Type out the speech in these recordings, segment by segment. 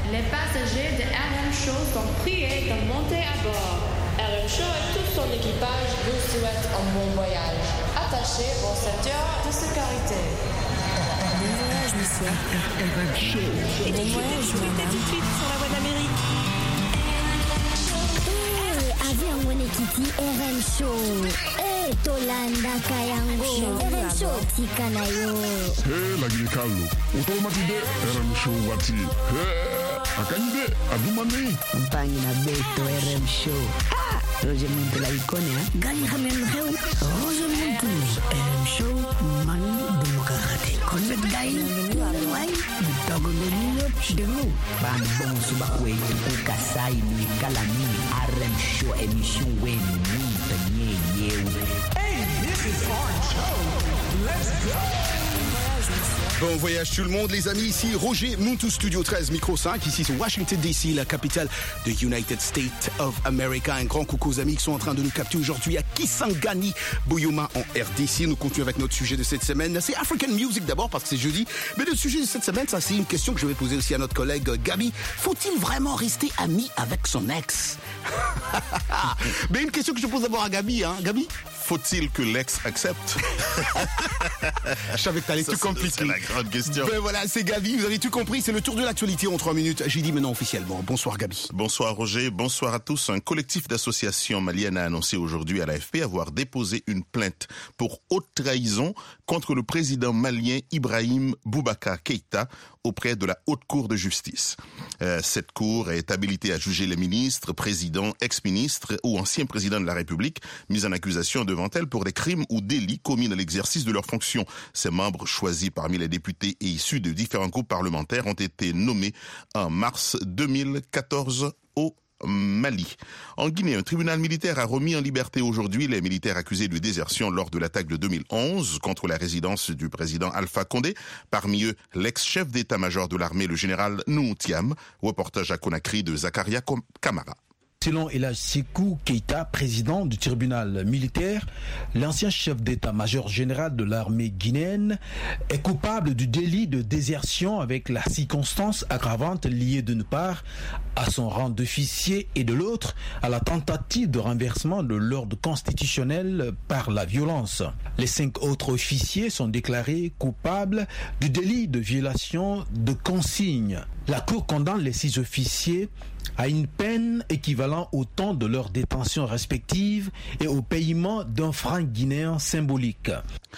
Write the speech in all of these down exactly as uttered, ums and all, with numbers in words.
Les passagers de R M Show sont priés de monter à bord. R M Show et tout son équipage vous souhaitent un bon voyage. Attachez vos ceintures de sécurité. Bon voyage, monsieur. R M Show. Et bon voyage, madame. Tout de suite sur la voie d'Amérique. Eh, avion Monekiti, R M Show. Eh, Tolanda Kayango. R M Show, Tikanayo. Eh, la Guinée-Callo. Automatide, R M Show, Wati. Eh, Akanyide, Adumani. Mpangi na Beto, R M Show. Ah, Roger Muntu la Icone, hein? Gani Hamen Heu. Roger Muntu. R M Show, Mani Demokarate. Convet Gaï. Wai. Togo Benino. Demo. Ban bon subakwe tuku kasai ni kalami. R M Show, émission Wen Muntu nye yew. Hey, this is Orange Show. Let's go. Bon voyage tout le monde les amis, ici Roger Muntu Studio treize, micro cinq, ici c'est Washington D C, la capitale de United States of America. Un grand coucou aux amis qui sont en train de nous capter aujourd'hui à Kisangani, Buyuma en R D C. Nous continuons avec notre sujet de cette semaine, c'est African Music d'abord parce que c'est jeudi, mais le sujet de cette semaine, ça c'est une question que je vais poser aussi à notre collègue Gabi. Faut-il vraiment rester ami avec son ex? Mais une question que je pose d'abord à Gabi, hein, Gabi? Faut-il que l'ex accepte? Je savais que t'allais tout compliquer. C'est la grande question. Ben voilà, c'est Gabi, vous avez tout compris, c'est le tour de l'actualité en trois minutes. J'ai dit maintenant officiellement. Bonsoir Gabi. Bonsoir Roger, bonsoir à tous. Un collectif d'associations maliennes a annoncé aujourd'hui à l'A F P avoir déposé une plainte pour haute trahison contre le président malien Ibrahim Boubacar Keïta auprès de la Haute Cour de justice. Euh, cette cour est habilitée à juger les ministres, présidents, ex-ministres ou anciens présidents de la République mis en accusation devant elle pour des crimes ou délits commis dans l'exercice de leurs fonctions. Ces membres choisis parmi les députés et issus de différents groupes parlementaires ont été nommés en mars deux mille quatorze au Mali. En Guinée, un tribunal militaire a remis en liberté aujourd'hui les militaires accusés de désertion lors de l'attaque de deux mille onze contre la résidence du président Alpha Condé. Parmi eux, l'ex-chef d'état-major de l'armée, le général Nou Thiam. Reportage à Conakry de Zakaria Kamara. Selon Elhadj Sékou Keïta, président du tribunal militaire, l'ancien chef d'état-major général de l'armée guinéenne est coupable du délit de désertion avec la circonstance aggravante liée d'une part à son rang d'officier et de l'autre à la tentative de renversement de l'ordre constitutionnel par la violence. Les cinq autres officiers sont déclarés coupables du délit de violation de consignes. La Cour condamne les six officiers à une peine équivalente au temps de leur détention respective et au paiement d'un franc guinéen symbolique.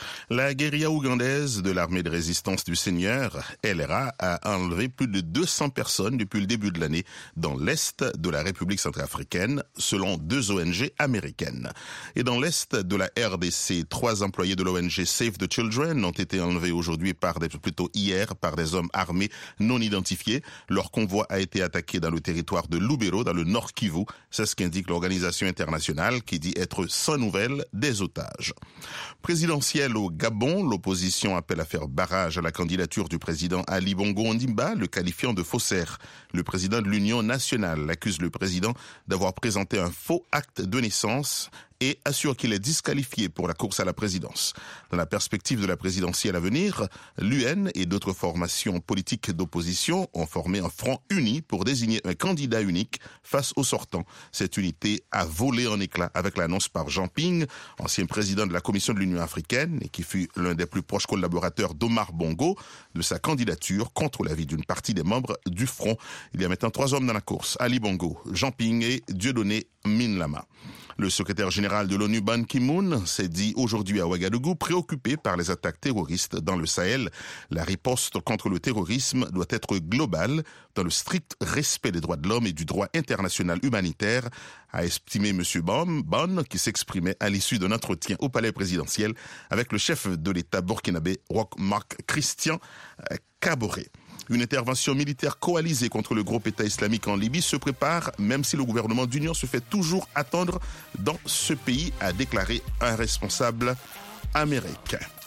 La guérilla ougandaise de l'armée de résistance du Seigneur, L R A, a enlevé plus de deux cents personnes depuis le début de l'année dans l'est de la République centrafricaine, selon deux O N G américaines. Et dans l'est de la R D C, trois employés de l'O N G Save the Children ont été enlevés aujourd'hui, par des, plutôt hier, par des hommes armés non identifiés. Leur convoi a été attaqué dans le territoire de Lubero, dans le Nord Kivu. C'est ce qu'indique l'organisation internationale qui dit être sans nouvelles des otages. Présidentielle au Gabon, l'opposition appelle à faire barrage à la candidature du président Ali Bongo Ondimba, le qualifiant de faussaire. Le président de l'Union nationale accuse le président d'avoir présenté un faux acte de naissance et assure qu'il est disqualifié pour la course à la présidence. Dans la perspective de la présidentielle à venir, l'U N et d'autres formations politiques d'opposition ont formé un front uni pour désigner un candidat unique face au sortant. Cette unité a volé en éclats avec l'annonce par Jean Ping, ancien président de la Commission de l'Union africaine et qui fut l'un des plus proches collaborateurs d'Omar Bongo, de sa candidature contre l'avis d'une partie des membres du front. Il y a maintenant trois hommes dans la course, Ali Bongo, Jean Ping et Dieudonné Minlama. Le secrétaire général de l'ONU, Ban Ki-moon, s'est dit aujourd'hui à Ouagadougou préoccupé par les attaques terroristes dans le Sahel. La riposte contre le terrorisme doit être globale, dans le strict respect des droits de l'homme et du droit international humanitaire, a estimé M. Ban, Ban qui s'exprimait à l'issue d'un entretien au palais présidentiel avec le chef de l'État burkinabé, Roch-Marc Christian Kaboré. Une intervention militaire coalisée contre le groupe État islamique en Libye se prépare, même si le gouvernement d'union se fait toujours attendre dans ce pays, a déclaré un responsable américain.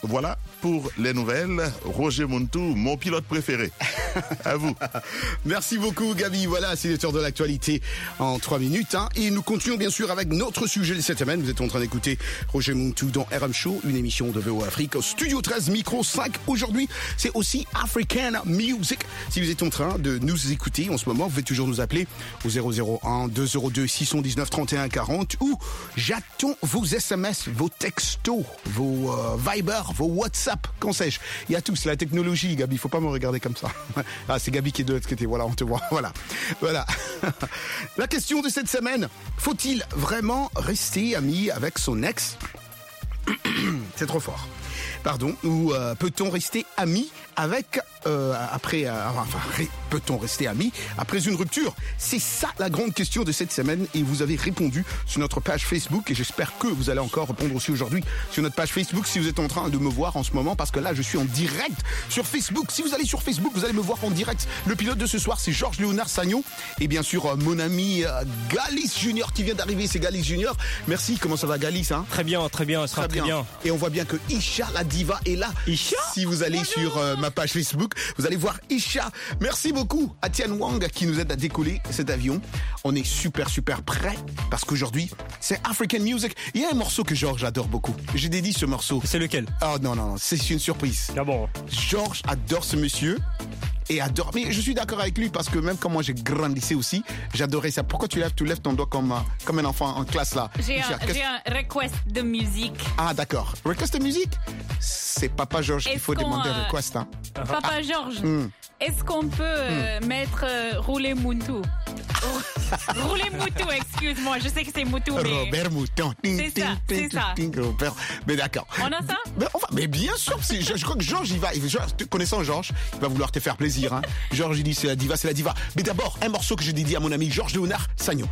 Voilà pour les nouvelles. Roger Muntu, mon pilote préféré. À vous. Merci beaucoup, Gabi. Voilà, c'est le tour de l'actualité en trois minutes. Hein. Et nous continuons bien sûr avec notre sujet de cette semaine. Vous êtes en train d'écouter Roger Muntu dans R M Show, une émission de V O Afrique. Studio treize, micro cinq. Aujourd'hui, c'est aussi African Music. Si vous êtes en train de nous écouter en ce moment, vous pouvez toujours nous appeler au zéro zéro un deux zéro deux six un neuf trente et un quarante ou j'attends vos S M S, vos textos, vos euh, Viber, vos WhatsApp, qu'en sais-je. Il y a tout, c'est la technologie, Gabi. Faut pas me regarder comme ça. Ah, c'est Gabi qui est de l'autre côté. Voilà, on te voit. Voilà. Voilà. La question de cette semaine. Faut-il vraiment rester ami avec son ex? C'est trop fort. Pardon. Ou euh, peut-on rester ami avec euh, après euh, enfin peut-on rester ami après une rupture? C'est ça la grande question de cette semaine et vous avez répondu sur notre page Facebook et j'espère que vous allez encore répondre aussi aujourd'hui sur notre page Facebook si vous êtes en train de me voir en ce moment parce que là je suis en direct sur Facebook. Si vous allez sur Facebook, vous allez me voir en direct. Le pilote de ce soir c'est Georges Léonard Sagnon et bien sûr euh, mon ami euh, Galis Junior qui vient d'arriver, c'est Galis Junior. Merci, comment ça va Galis hein? Très bien, très bien, ça sera très, très bien. bien. Et on voit bien que Isha la diva est là. Isha? Si vous allez Bonjour. sur euh, ma page Facebook, vous allez voir Isha. Merci beaucoup à Tian Wang qui nous aide à décoller cet avion. On est super super prêts parce qu'aujourd'hui c'est African Music. Il y a un morceau que Georges adore beaucoup. J'ai dédié ce morceau. C'est lequel? Oh non non non, c'est une surprise. Ah bon? Georges adore ce monsieur. Et adore. Mais je suis d'accord avec lui parce que même quand moi j'ai grandissé aussi, j'adorais ça. Pourquoi tu lèves, tu lèves ton doigt comme, comme un enfant en classe là? J'ai un, j'ai un request de musique. Ah d'accord. Request de musique? C'est Papa Georges qu'il faut demander euh, request. Hein. Papa ah. Georges, mm. est-ce qu'on peut euh, mm. mettre euh, Rouler Muntu? Rouler Moutou, excuse-moi, je sais que c'est Moutou, mais... Robert Mouton. C'est ça, c'est ça. Robert. Mais d'accord. On a ça? Mais, enfin, mais bien sûr, c'est, je, je crois que Georges, il va, il, Georges, connaissant Georges, il va vouloir te faire plaisir. Hein. Georges, il dit c'est la diva, c'est la diva. Mais d'abord, un morceau que j'ai dédié à mon ami Georges Léonard Sagnon.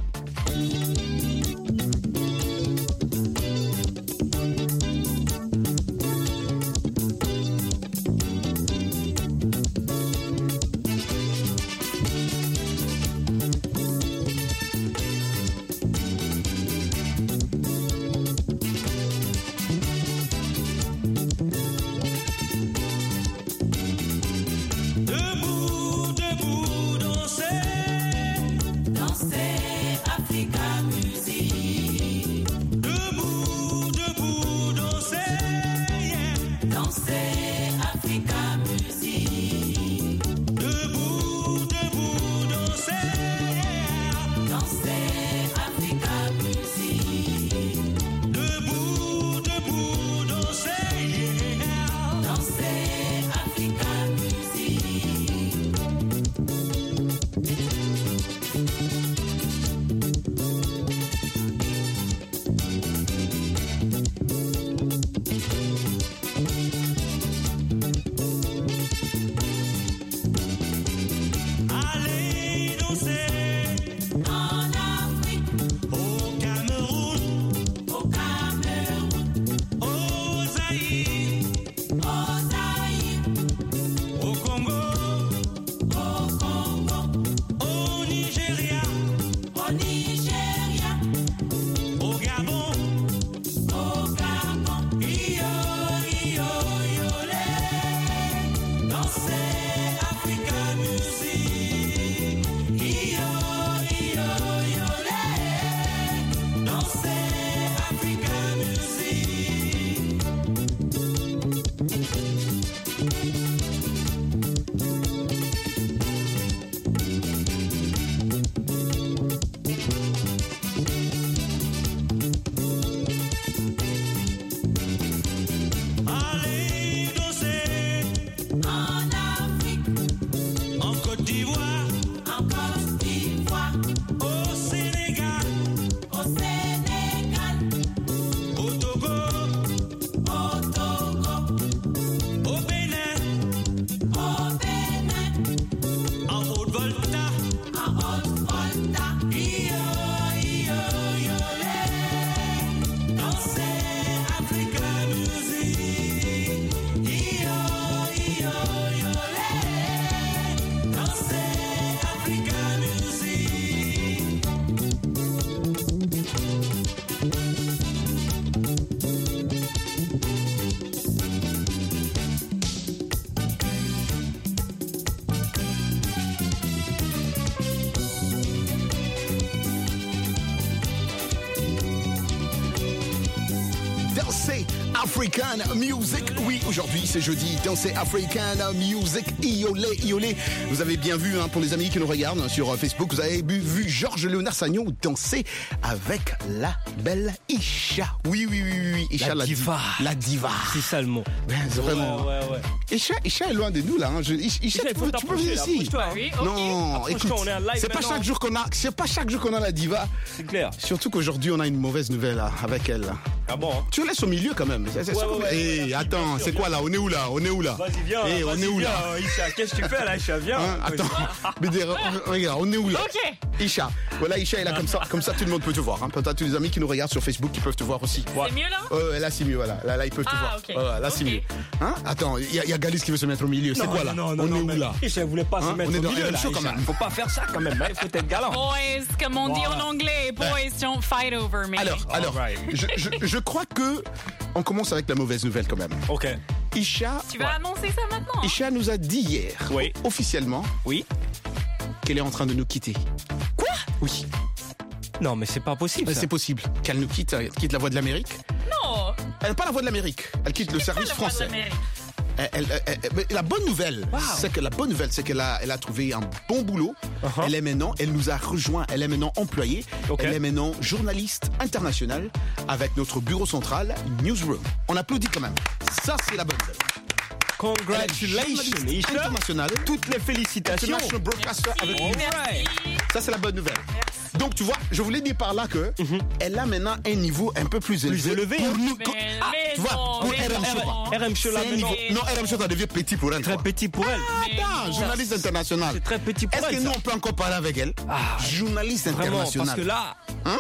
Danser African Music. Oui, aujourd'hui c'est jeudi. Danser African Music. Iolé, iolé. Vous avez bien vu, hein, pour les amis qui nous regardent sur Facebook, vous avez vu, vu Georges Léonard Sagnon danser avec la belle Isha. Oui, oui, oui, oui. Isha, la, la diva. Di- la diva. C'est ça le mot. Ben, c'est vraiment. Ouais, ouais, ouais. Isha, Isha est loin de nous là. Hein. Je, Isha, Isha, tu, peux, tu peux venir ici. Toi, Oui, ok. Non, écoute, on est en live c'est pas maintenant. chaque jour qu'on a, c'est pas chaque jour qu'on a la diva. C'est clair. Surtout qu'aujourd'hui on a une mauvaise nouvelle là, avec elle. Là. Ah bon hein? Tu laisses au milieu quand même. C'est, c'est Ouais, ça, ouais, comme- ouais, Eh, ouais, attends, bien sûr, c'est quoi bien là? On est où là? On est où là? Vas-y, viens. Eh, vas-y, on est où viens, là? Isha, qu'est-ce que tu fais là, Isha? Viens. Hein, attends, mais des- regarde, on est où là? Ok. Isha, voilà, Isha est là comme ça, comme ça tout le monde peut te voir. Hein. Peut-être tous les amis qui nous regardent sur Facebook qui peuvent te voir aussi. C'est mieux là? Euh, là c'est mieux, voilà. Là, là ils peuvent te Ah, voir. ok. Voilà, là c'est Ok. mieux. Hein? Attends, il y, a- il y a Galis qui veut se mettre au milieu. C'est Non, quoi là? non, non, On non, est où mais là? Isha voulait pas Hein? se mettre On est au dans milieu un là, show quand Isha. même. Faut pas faire ça quand même. Il faut être galant. Boys, comme on dit Voilà. en anglais, boys don't fight over me. Alors, alors, Alright. je, je, je crois que on commence avec la mauvaise nouvelle quand même. Ok. Isha, Tu vas annoncer ça maintenant? hein? Isha nous a dit hier, Oui. officiellement, Oui. qu'elle est en train de nous quitter. Quoi? Oui, Non, mais c'est pas possible. ça. c'est possible qu'elle nous quitte, elle quitte la Voix de l'Amérique. Non! Elle n'a pas la Voix de l'Amérique, elle quitte le C'est pas service la voix de français. l'Amérique. Elle- elle- elle- elle- mais la bonne nouvelle, Wow. c'est que la bonne nouvelle, c'est qu'elle a, elle a trouvé un bon boulot. Uh-huh. Elle est maintenant, elle nous a rejoint. Elle est maintenant employée. Ok. Elle est maintenant journaliste internationale avec notre bureau central Newsroom. On applaudit quand même. Ça, c'est la bonne nouvelle. Congratulations, Elle est Isha. internationale. Toutes les félicitations. International Broadcaster avec nous. Alright. Ça, c'est la bonne nouvelle. Donc, tu vois, je voulais dire par là que elle a maintenant un niveau un peu plus élevé. Plus élevé, pour hein. nous. Mais, Ah, mais tu vois, non, pour mais R M non. Show. R M Show là C'est un maintenant. niveau- Non, R M Show, ça devient petit pour elle. Très toi. petit pour elle. Attends, non. journaliste international. C'est très petit pour Est-ce elle. que nous, ça. on peut encore parler avec elle? Ah, Journaliste Vraiment, international. parce que là, Hein?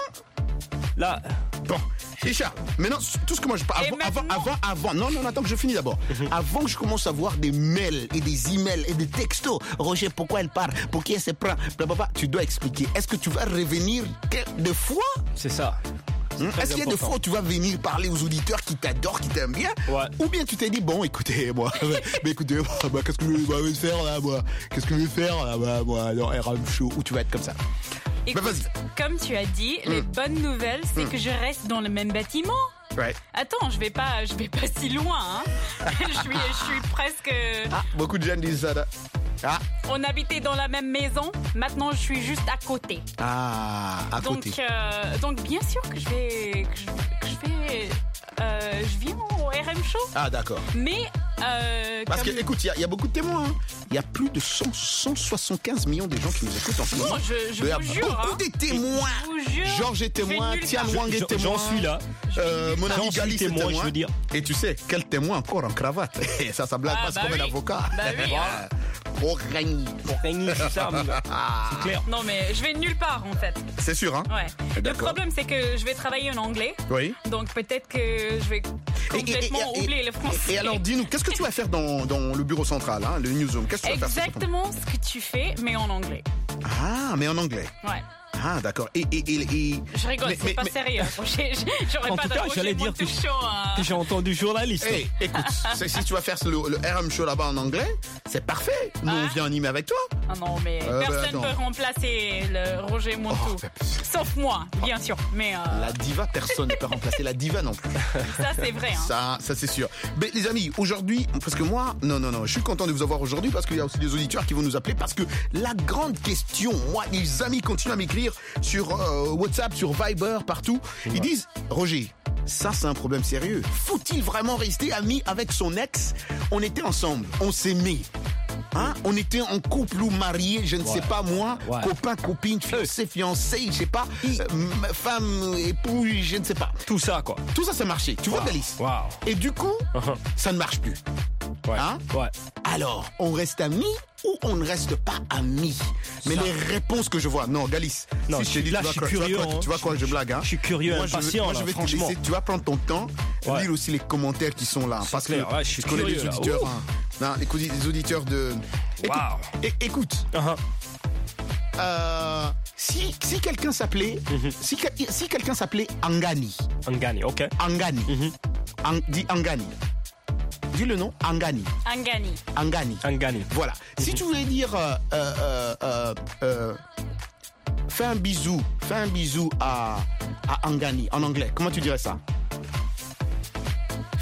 là, Bon, Isha, maintenant, tout ce que moi je parle, Et avant, avant, maintenant- avant, avant, non, non, attends que je finis d'abord. Avant que je commence à voir des mails et des emails et des textos, Roger, pourquoi elle part? Pour qui elle se prend? Blablabla, tu dois expliquer. Est-ce que tu vas revenir que- de fois? c'est ça. Hein? très Est-ce qu'il y a des important. fois où tu vas venir parler aux auditeurs qui t'adorent, qui t'aiment bien? Ouais. Ou bien tu t'es dit, bon, écoutez, moi, mais écoutez, moi, moi, qu'est-ce que je vais- je vais faire là, moi? Qu'est-ce que je vais faire là, moi, moi, dans R M Show? Où tu vas être comme ça? Écoute, vas-y. comme tu as dit, les bonnes nouvelles, c'est que je reste dans le même bâtiment. Ouais. Attends, je vais pas, je vais pas si loin. Hein. je suis, je suis presque. Ah, beaucoup de gens disent ça. là. Ah, On habitait dans la même maison. Maintenant, je suis juste à côté. ah, à Donc, côté. euh, donc bien sûr que je vais, que je, que je vais, euh, je viens au R M Show. Ah, d'accord. Mais euh, Parce comme- que, écoute, il y a- il y, a beaucoup de témoins. hein. Il y a plus de cent, cent soixante-quinze millions de gens qui nous écoutent en ce Non, moment. je, je Il y a vous jure. beaucoup hein. de témoins. Je vous jure. Georges est je vais témoin, nulle Tian part. Wang est J'en- témoin. J'en suis là. Euh, mon J'en ami suis Galis est témoin, témoin. je veux dire. Et tu sais, quel témoin encore en cravate? Ça, ça blague Ah, pas, c'est bah comme un oui. avocat. Bah oui, hein. Pour gagner. Pour gagner, c'est ça, mon gars. C'est clair. Non, mais je vais nulle part en fait. C'est sûr, hein? Ouais. Le D'accord. problème, c'est que je vais travailler en anglais. Oui. Donc peut-être que je vais Et- et- complètement et- et- oublier le français. Et alors, dis-nous, qu'est-ce que tu vas faire dans, dans le bureau central, hein, le newsroom? Qu'est-ce que tu vas faire? Exactement ce que tu fais, mais en anglais. Ah, mais en anglais. Ouais. Ah, d'accord. Et, et, et, et- Je rigole, Mais- c'est mais- pas mais- sérieux. J'ai- J'aurais En pas tout de cas, Roger j'allais dire Montou que- Show, hein. Que j'ai entendu journaliste. Hey, écoute, c'est- si tu vas faire le, le R M Show là-bas en anglais, c'est parfait. Nous, on Ah. vient animer avec toi. Ah non, mais Euh, bah, personne ne attends. peut remplacer le Roger Montou. Oh, bah, Sauf moi, bien sûr. Mais euh, La diva, personne ne peut remplacer la diva non plus. ça, c'est vrai. Hein. Ça, ça c'est sûr. Mais les amis, aujourd'hui, parce que moi, non, non, non, je suis content de vous avoir aujourd'hui parce qu'il y a aussi des auditeurs qui vont nous appeler parce que la grande question, moi, les amis continuent à m'écrire sur euh, WhatsApp, sur Viber, partout. Ils disent, Roger, ça c'est un problème sérieux. Faut-il vraiment rester ami avec son ex? On était ensemble, on s'aimait. Hein? On était en couple ou mariés, je ne sais pas moi, Ouais. copain, copine, fiancé, fiancé, je sais pas, euh, m- femme, époux, je ne sais pas. Tout ça, quoi. Tout ça, ça marchait. Tu vois, Wow. Galis? Wow. Et du coup, Uh-huh. ça ne marche plus. Ouais. Hein? Ouais. Alors, on reste amis ou on ne reste pas amis? Mais Ça. les réponses que je vois, non, Galis. Non, si je te suis- dis, là, tu je vas suis quoi- tu vas curieux, quoi- hein. Tu vois quoi, je blague, hein? Je suis curieux, Moi, je vais- impatient, moi, là, je vais te franchement. laisser, tu vas prendre ton temps, Ouais. lire aussi les commentaires qui sont là. Parce clair, que ouais, je suis je connais les curieux, là. auditeurs. Ouh. hein. Non, écoute, les auditeurs de. Écoute, Wow. é- écoute, Uh-huh. euh, si, si quelqu'un s'appelait, Mhm. si, que- si quelqu'un s'appelait Angani, On gagne, ok. Angani, Mhm. Ang- dis Angani. Dis le nom, Angani. Angani. Angani. On gagne. Voilà. Si tu voulais dire euh, euh, euh, euh, fais un bisou, fais un bisou à, à Angani en anglais, comment tu dirais ça?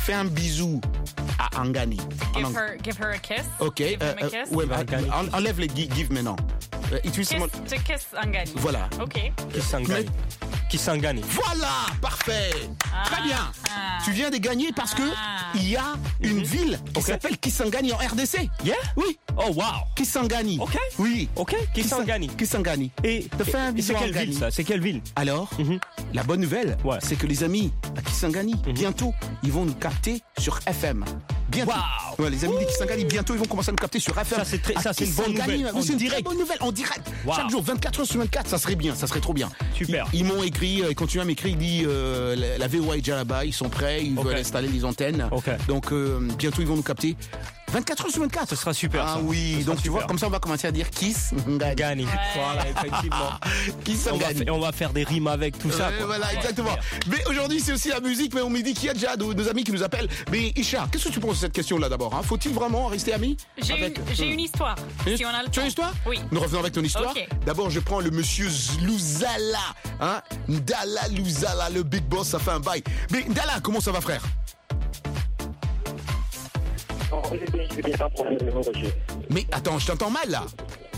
fais un bisou à Angani. Give En ang- her, give her a kiss. Ok, Give euh, him a euh, kiss. ouais, bah, en- enlève les gi- give maintenant. Euh, utilise Kiss, mon- to kiss Angani. Voilà. Ok. Kisangani. Kisangani. Voilà, parfait. Très bien. ah. Tu viens de gagner parce que Ah. il y a une ville qui Ok. s'appelle Kisangani en R D C. Yeah? Oui. Oh, wow. Kisangani. Ok. Oui. Ok, Kisangani. Kisangani. Et, Te fais un et bisou c'est à quelle Angani. ville, ça? C'est quelle ville? Alors, Mhm. la bonne nouvelle, Ouais. c'est que les amis à Kisangani, bientôt, ils vont nous capter sur F M. Bientôt. Wow. Ouais, les amis de Kisangani, bientôt, ils vont commencer à nous capter sur F M. Ça, c'est très- À ça, c'est une bonne Kisangani, nouvelle. oui, En c'est une direct. très bonne nouvelle, en direct. Wow. Chaque jour, vingt-quatre heures sur vingt-quatre, ça serait bien, ça serait trop bien. Super. Ils, ils m'ont écrit, euh, ils continuent à m'écrire, ils disent euh, la, la V O A est déjà là-bas, ils sont prêts, ils Ok. veulent installer les antennes. Ok. Donc, euh, bientôt, ils vont nous capter. vingt-quatre heures sur vingt-quatre. Ce sera super, Ah ça. oui, Ce sera donc tu super. vois, comme ça, on va commencer à dire Kiss Ngani. Gani. Voilà, effectivement. On va, Kisangani. fa- on va faire des rimes avec tout ça. Ouais, quoi. voilà, exactement. Mais aujourd'hui, c'est aussi la musique. Mais on me dit qu'il y a déjà de- nos amis qui nous appellent. Mais Isha, qu'est-ce que tu penses de cette question-là d'abord, hein? Faut-il vraiment rester amis J'ai avec- une, j'ai euh, une histoire. une- Si on a le Tu as temps. une histoire? Oui. Nous revenons avec ton histoire. Ok. D'abord, je prends le monsieur Louzala. Hein? Ndala Louzala, le big boss, ça fait un bail. Mais Ndala, comment ça va, frère? Mais attends, je t'entends mal là.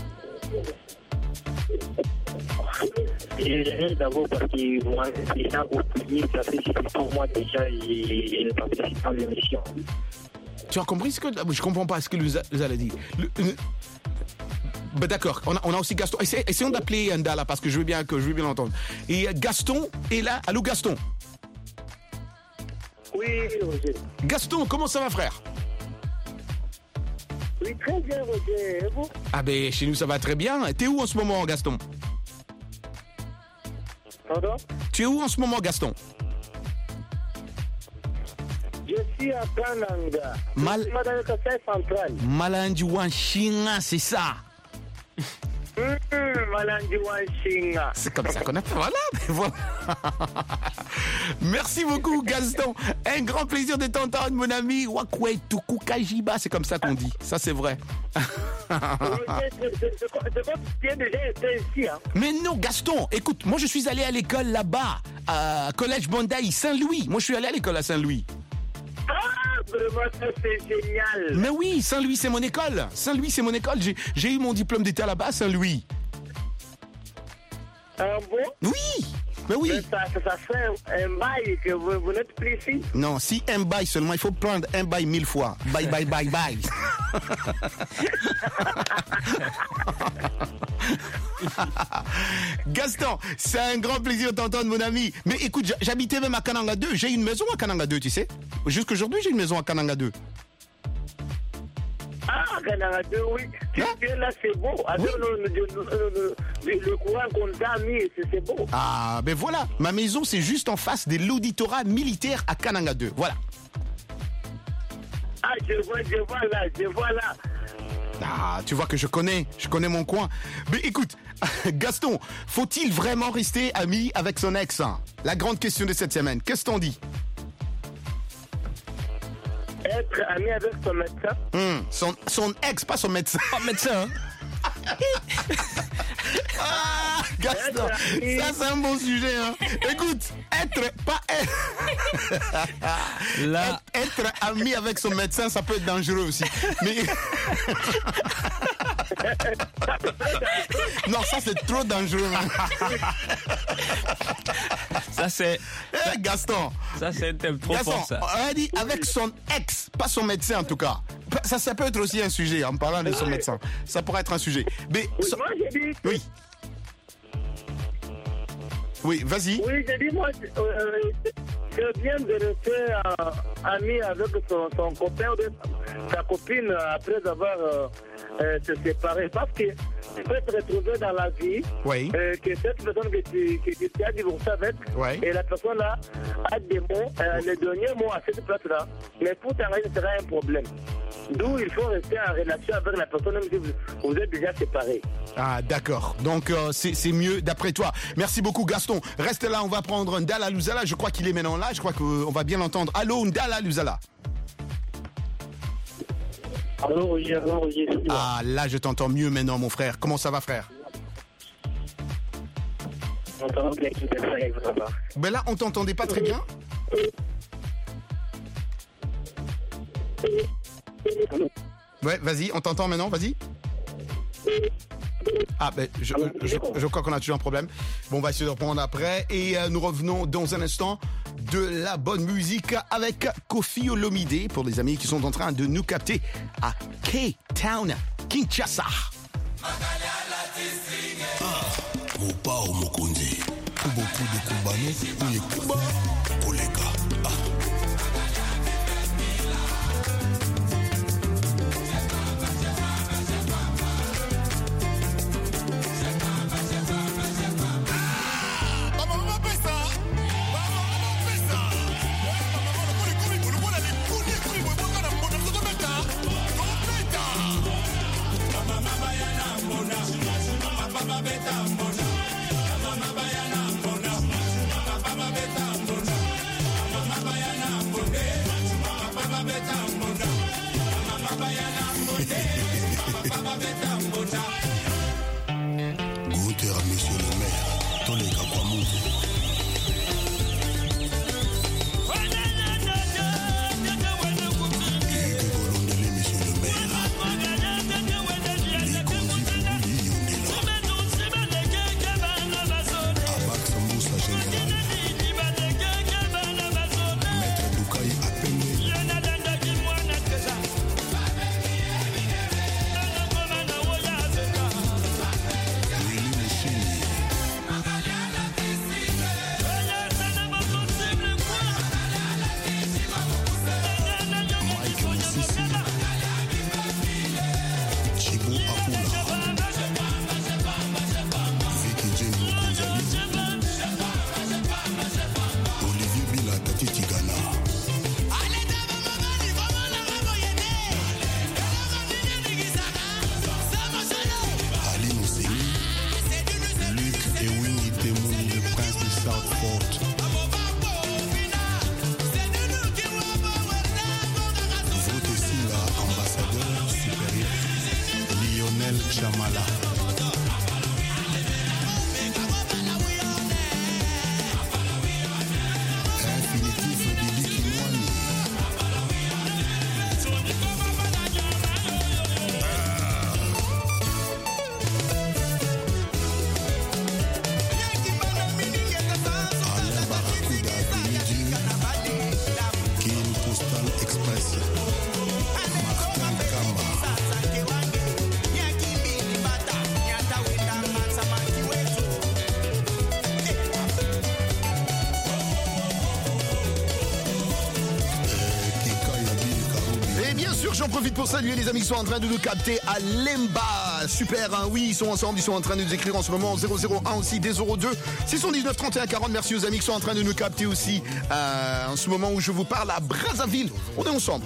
Et d'abord parce que moi, déjà oublié, ça fait pour moi déjà et ne participe pas à l'émission. Tu as compris ce que. Je comprends pas ce que Louzala dit. Le- le- Ben d'accord, on a, on a aussi Gaston. Essayons, essayons d'appeler Ndala parce que je veux bien que je veux bien l'entendre. Et Gaston est là. Allô Gaston. Oui, Roger. Gaston, comment ça va, frère? Oui, très bien, Roger. Et vous? Ah ben chez nous ça va très bien. T'es où en ce moment, Gaston? Pardon? Tu es où en ce moment, Gaston? Je suis à Kananga. Mal- Je suis dans le Kassai central. Malandi Wanshinga, c'est ça. Hum, Malandi Wanshinga. C'est comme ça qu'on appelle. Voilà, mais voilà. Merci beaucoup, Gaston. Un grand plaisir de t'entendre, mon ami. Wakwe Tuku Kajiba, c'est comme ça qu'on dit. Ça, c'est vrai. Roger, c'est- c'est- c'est comme c'est comme si tu as déjà été ici, hein? Mais non, Gaston, écoute, moi je suis allé à l'école là-bas, à Collège Bondaï, Saint-Louis. Moi je suis allé à l'école à Saint-Louis. Ah, vraiment, ça c'est génial. Mais oui, Saint-Louis, c'est mon école. Saint-Louis, c'est mon école. J'ai, j'ai eu mon diplôme d'état là-bas à Saint-Louis. Ah bon? Oui, mais oui. Mais ça, ça, ça fait un, un bail que vous, vous n'êtes plus ici. Non, si un bail seulement, il faut prendre un bail mille fois. Bye, bye, bye, bye. Gaston, c'est un grand plaisir de t'entendre, mon ami. Mais écoute, j'ha- j'habitais même à Kananga deux. J'ai une maison à Kananga deux, tu sais. Jusqu'aujourd'hui, j'ai une maison à Kananga deux. Ah, Kananga deux, oui. Tu tu es là, c'est beau. Avec le, le, le, le, le courant qu'on t'a mis, c'est c'est beau. Ah, ben voilà. Ma maison, c'est juste en face de l'auditorat militaire à Kananga deux. Voilà. Ah, je vois, je vois là, je vois là. Ah, tu vois que je connais, je connais mon coin. Mais écoute, Gaston, faut-il vraiment rester ami avec son ex, hein? La grande question de cette semaine. Qu'est-ce qu'on dit? Être ami avec ton médecin. Hum, son, son ex, pas son médecin. Pas médecin. Ah, Gaston, ça c'est un bon sujet. Hein. Écoute, être, pas être. Là. Être, être ami avec son médecin, ça peut être dangereux aussi. Mais. Non, ça c'est trop dangereux. Ça c'est. Eh, Gaston. Ça c'est un thème trop Gaston, fort ça. on a dit avec son ex, pas son médecin en tout cas. Ça, ça peut être aussi un sujet en parlant de son médecin. Ça pourrait être un sujet. Mais Oui, so- moi j'ai dit. oui. Oui, vas-y. Oui, j'ai dit, moi, euh, c'est bien de rester euh, ami avec son, son copain ou de- sa copine après avoir euh, euh, se séparé. Parce que tu peux te retrouver dans la vie Oui. euh, que cette personne que tu, que tu as divorcé avec, Oui. et la personne là a des mots, euh, les derniers mots à cette place-là, mais pour t'arrêter, ce sera un problème. D'où il faut rester en relation avec la personne même si vous, vous êtes déjà séparés. Ah, d'accord. Donc, euh, c'est c'est mieux d'après toi. Merci beaucoup, Gaston. Reste là, on va prendre Ndala Louzala. Je crois qu'il est maintenant là. Je crois qu'on va bien l'entendre. Allô, Ndala Louzala. Allô, Roger, allô, Roger. Ah, là, je t'entends mieux maintenant, mon frère. Comment ça va, frère? On t'entend bien avec ça, avec votre part. Ben là, on t'entendait pas très bien. Ouais, vas-y, on t'entend maintenant, vas-y. Ah, ben, je, je, je crois qu'on a toujours un problème. Bon, on va essayer de reprendre après. Et euh, nous revenons dans un instant de la bonne musique avec Koffi Olomide pour les amis qui sont en train de nous capter à K-Town, Kinshasa. Mopa ou Mokonzi, pour beaucoup de Kubanos, ou les Kuba, Koleka. Gunther, monsieur le maire, tous les cas pour nous. J'en profite pour saluer les amis qui sont en train de nous capter à Lemba. Super, hein, oui, ils sont ensemble, ils sont en train de nous écrire en ce moment zéro zéro un aussi, D zéro deux, six cent dix-neuf, trente et un, quarante. Merci aux amis qui sont en train de nous capter aussi euh, en ce moment où je vous parle à Brazzaville. On est ensemble.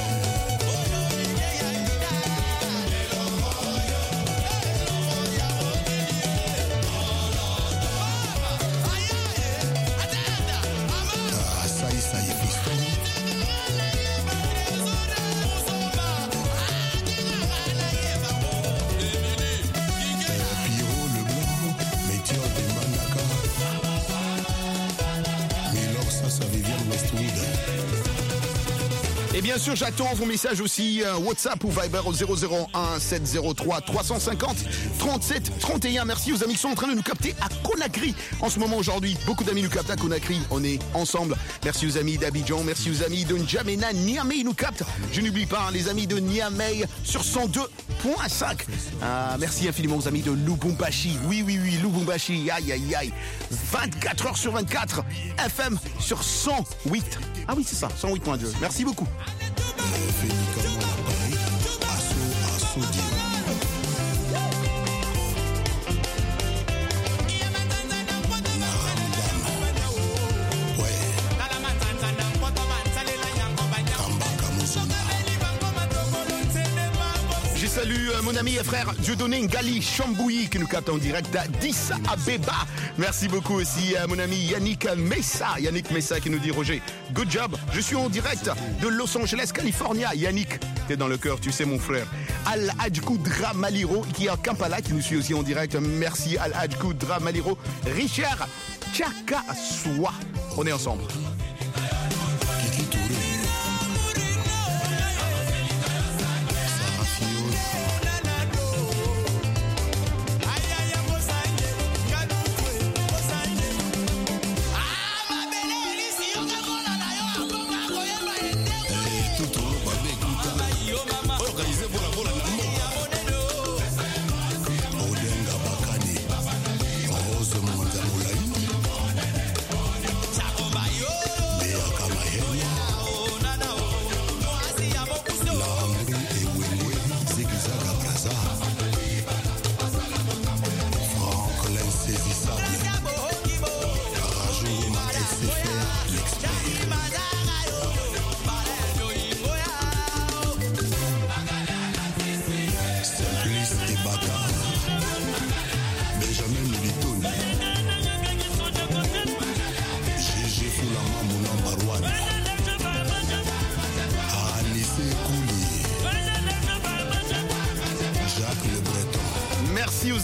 Et bien sûr, j'attends vos messages aussi, euh, WhatsApp ou Viber au zéro zéro un sept zéro trois trois cent cinquante trente-sept trente et un. Merci aux amis qui sont en train de nous capter à Conakry en ce moment aujourd'hui. Beaucoup d'amis nous captent à Conakry. On est ensemble. Merci aux amis d'Abidjan. Merci aux amis de N'Djamena. Niamey ils nous captent. Je n'oublie pas hein, les amis de Niamey sur cent deux virgule cinq. Ah, merci infiniment aux amis de Lubumbashi. Oui, oui, oui, Lubumbashi. Aïe, aïe, aïe. vingt-quatre heures sur vingt-quatre. F M sur cent huit. Ah oui, c'est ça, cent huit virgule deux. Merci beaucoup. Je salue euh, mon ami et frère Dieudonné Ngali Chambouilly qui nous capte en direct d'Addis Abeba. Merci beaucoup aussi à mon ami Yannick Messa. Yannick Messa qui nous dit Roger, good job. Je suis en direct de Los Angeles, California. Yannick, t'es dans le cœur, tu sais mon frère. Al-Hadj Koudra Maliro qui est à Kampala qui nous suit aussi en direct. Merci Al-Hadj Koudra Maliro. Richard Tchakaswa. On est ensemble.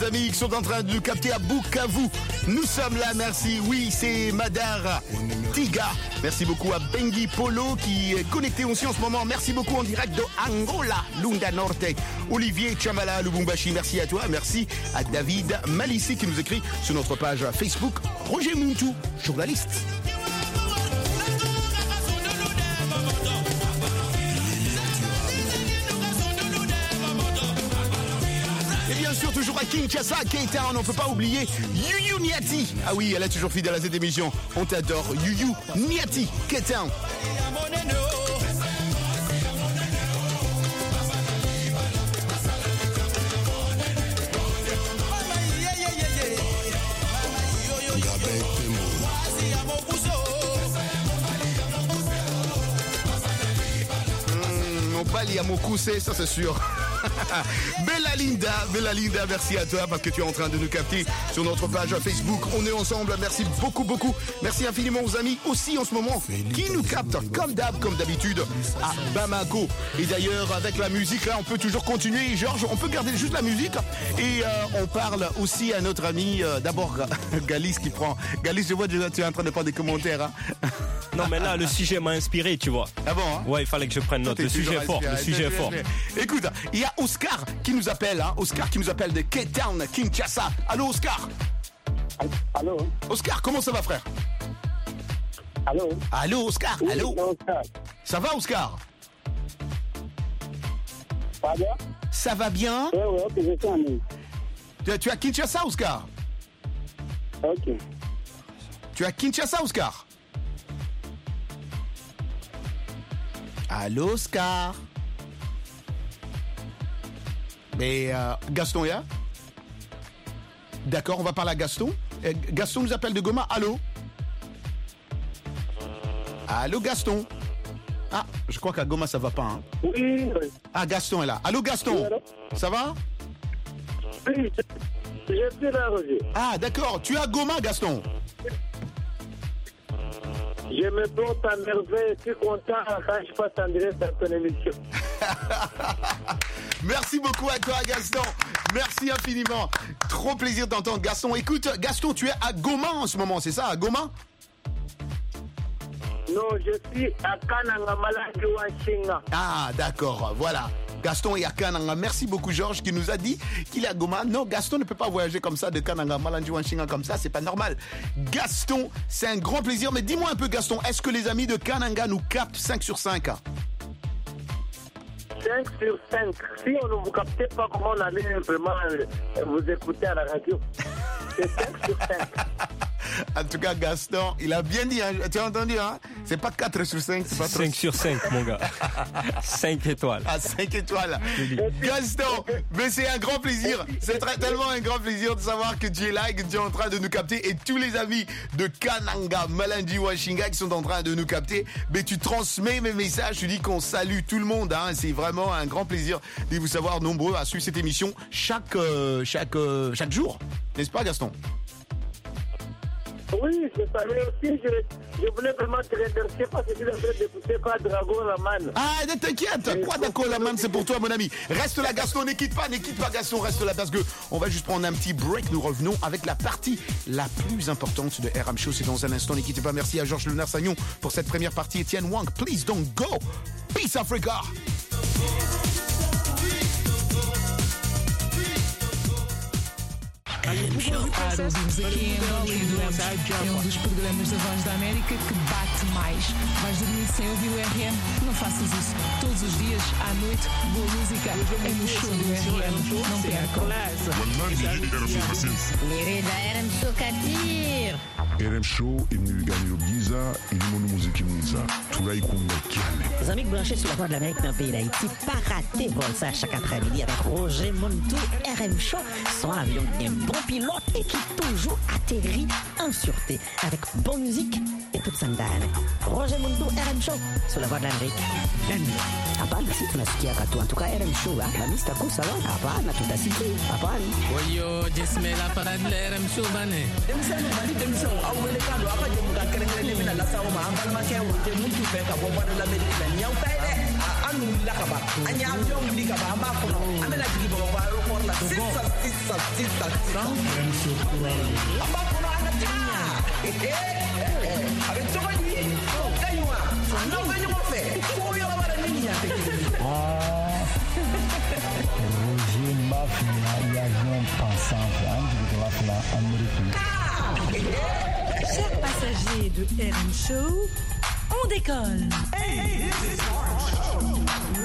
amis qui sont en train de nous capter à Bukavu. Nous sommes là, merci. Oui, c'est Madar Tiga. Merci beaucoup à Bengi Polo qui est connecté aussi en ce moment. Merci beaucoup en direct de Angola, Lunda Norte. Olivier Chamala Lubumbashi, merci à toi. Merci à David Malissi qui nous écrit sur notre page Facebook. Roger Muntu, journaliste. Et bien sûr, toujours à Kinshasa, Keita, on ne peut pas oublier Yuyu Niati. Ah oui, elle est toujours fidèle à cette émission. On t'adore, Yuyu Niati, Keita. Mmh, on bali à Mokuse, ça c'est sûr. Bella Linda, Bella Linda, merci à toi parce que tu es en train de nous capter sur notre page Facebook. On est ensemble, merci beaucoup, beaucoup. Merci infiniment aux amis aussi en ce moment qui nous captent comme d'hab, comme d'habitude à Bamako. Et d'ailleurs, avec la musique, là, on peut toujours continuer. Georges, on peut garder juste la musique. Et euh, on parle aussi à notre ami, euh, d'abord Galis qui prend. Galis, je vois déjà tu es en train de prendre des commentaires. Hein. Non, mais là, le sujet m'a inspiré, tu vois. Ah bon hein? Ouais, il fallait que je prenne note. Le sujet est fort, le sujet est fort. Écoute, il y a Oscar qui nous appelle, hein? Oscar qui nous appelle de Cape Town, Kinshasa. Allô, Oscar? Allô? Oscar, comment ça va, frère? Allô? Allô, Oscar? Oui, Allô? Oscar. Ça va, Oscar? Ça va bien? Ça va bien? Oui, oui, ok, je suis en ligne. Tu, tu es à Kinshasa, Oscar? Ok. Tu es à Kinshasa, Oscar? Allô, Oscar? Mais euh, Gaston est là? D'accord, on va parler à Gaston. Euh, Gaston nous appelle de Goma. Allô? Allô, Gaston? Ah, je crois qu'à Goma, ça va pas. Hein? Oui, oui. Ah, Gaston est là. Allô, Gaston? Oui, allô? Ça va? Oui, je, je suis là, Roger. Ah, d'accord. Tu es à Goma, Gaston? Je me porte à merveille. Je suis content quand je passe en direct dans ton émission. Merci beaucoup à toi, Gaston. Merci infiniment. Trop plaisir d'entendre Gaston. Écoute, Gaston, tu es à Goma en ce moment, c'est ça, à Goma? Non, je suis à Kananga, Malandi, Wanshinga. Ah, d'accord, voilà. Gaston est à Kananga. Merci beaucoup, Georges, qui nous a dit qu'il est à Goma. Non, Gaston ne peut pas voyager comme ça de Kananga, Malandi, Wanshinga comme ça, c'est pas normal. Gaston, c'est un grand plaisir. Mais dis-moi un peu, Gaston, est-ce que les amis de Kananga nous captent cinq sur cinq? cinq sur cinq. Si on ne vous captait pas, comment on allait vraiment vous écouter à la radio? C'est cinq sur cinq. En tout cas, Gaston, il a bien dit, hein, tu as entendu, hein? C'est pas quatre sur cinq, c'est pas cinq sur cinq, mon gars. cinq étoiles. Ah, cinq étoiles. Gaston, mais c'est un grand plaisir. C'est très, tellement un grand plaisir de savoir que tu es là et que tu es en train de nous capter. Et tous les amis de Kananga, Malandi, Washinga qui sont en train de nous capter, mais tu transmets mes messages. Tu dis qu'on salue tout le monde. Hein. C'est vraiment un grand plaisir de vous savoir nombreux à suivre cette émission chaque, euh, chaque, euh, chaque jour. N'est-ce pas, Gaston? Oui, je savais aussi, je, je voulais vraiment te remercier parce que tu es en train d'écouter quoi, Dragon Laman. Ah, ne t'inquiète, quoi Dragon Laman, c'est pour toi, mon ami. Reste là, Gaston, ne quitte pas, ne quitte pas, Gaston, reste là parce que on va juste prendre un petit break. Nous revenons avec la partie la plus importante de R M Show. C'est dans un instant, ne quittez pas. Merci à Georges Léonard Sagnon pour cette première partie. Etienne Wang, please don't go. Peace Africa. Para ouvimos aqui em Angola e Duramos é um dos programas da Voz da América que bate mais. Vais dormir sem ouvir o R M? Não faças isso. Todos os dias, à noite, boa música é no show do R M. Não percam. Lirida R M Show Katir. R M Show imnigani giza ilimono muziki mwiza tulaikunga kiane. Les amis branchés sur la voix de l'Amérique dans le pays d'Haïti, pas rater vol ça chaque après-midi avec Roger Montou R M Show. Son avion d'un bon pilote et qui toujours atterrit en en sûreté, avec bonne musique et toute sandale. Roger Mundo, R M Show, sur la voie de l'Amérique. Hapana, si tunasikia katu. En tout cas, R M Show, la mista kusa wa. Hapana, tutasikia. Hapana. Oyo, jismela parade la R M Show bane. Demsano mali demso, au wele kando apa je muka kerengere mina la sawo ma ambal ma ke wote muntu fe ka bo bana la Amérique la nyau tai de. Anu la ka ba. Anya avion ndi ka ba amba ko no. Amela jigi bo ba ro por la sisa sisa sisa. R M Show kurale. Amba ko no ana tinya. Eh eh. Avec toi ni. Kaywa. Non venyo mo fe. Ko yo ba la niña te. Ah. Roger Mafia, l'avion pensant de la Amérique. Chers passagers de R M Show, on décolle. Hey, this is R M Show.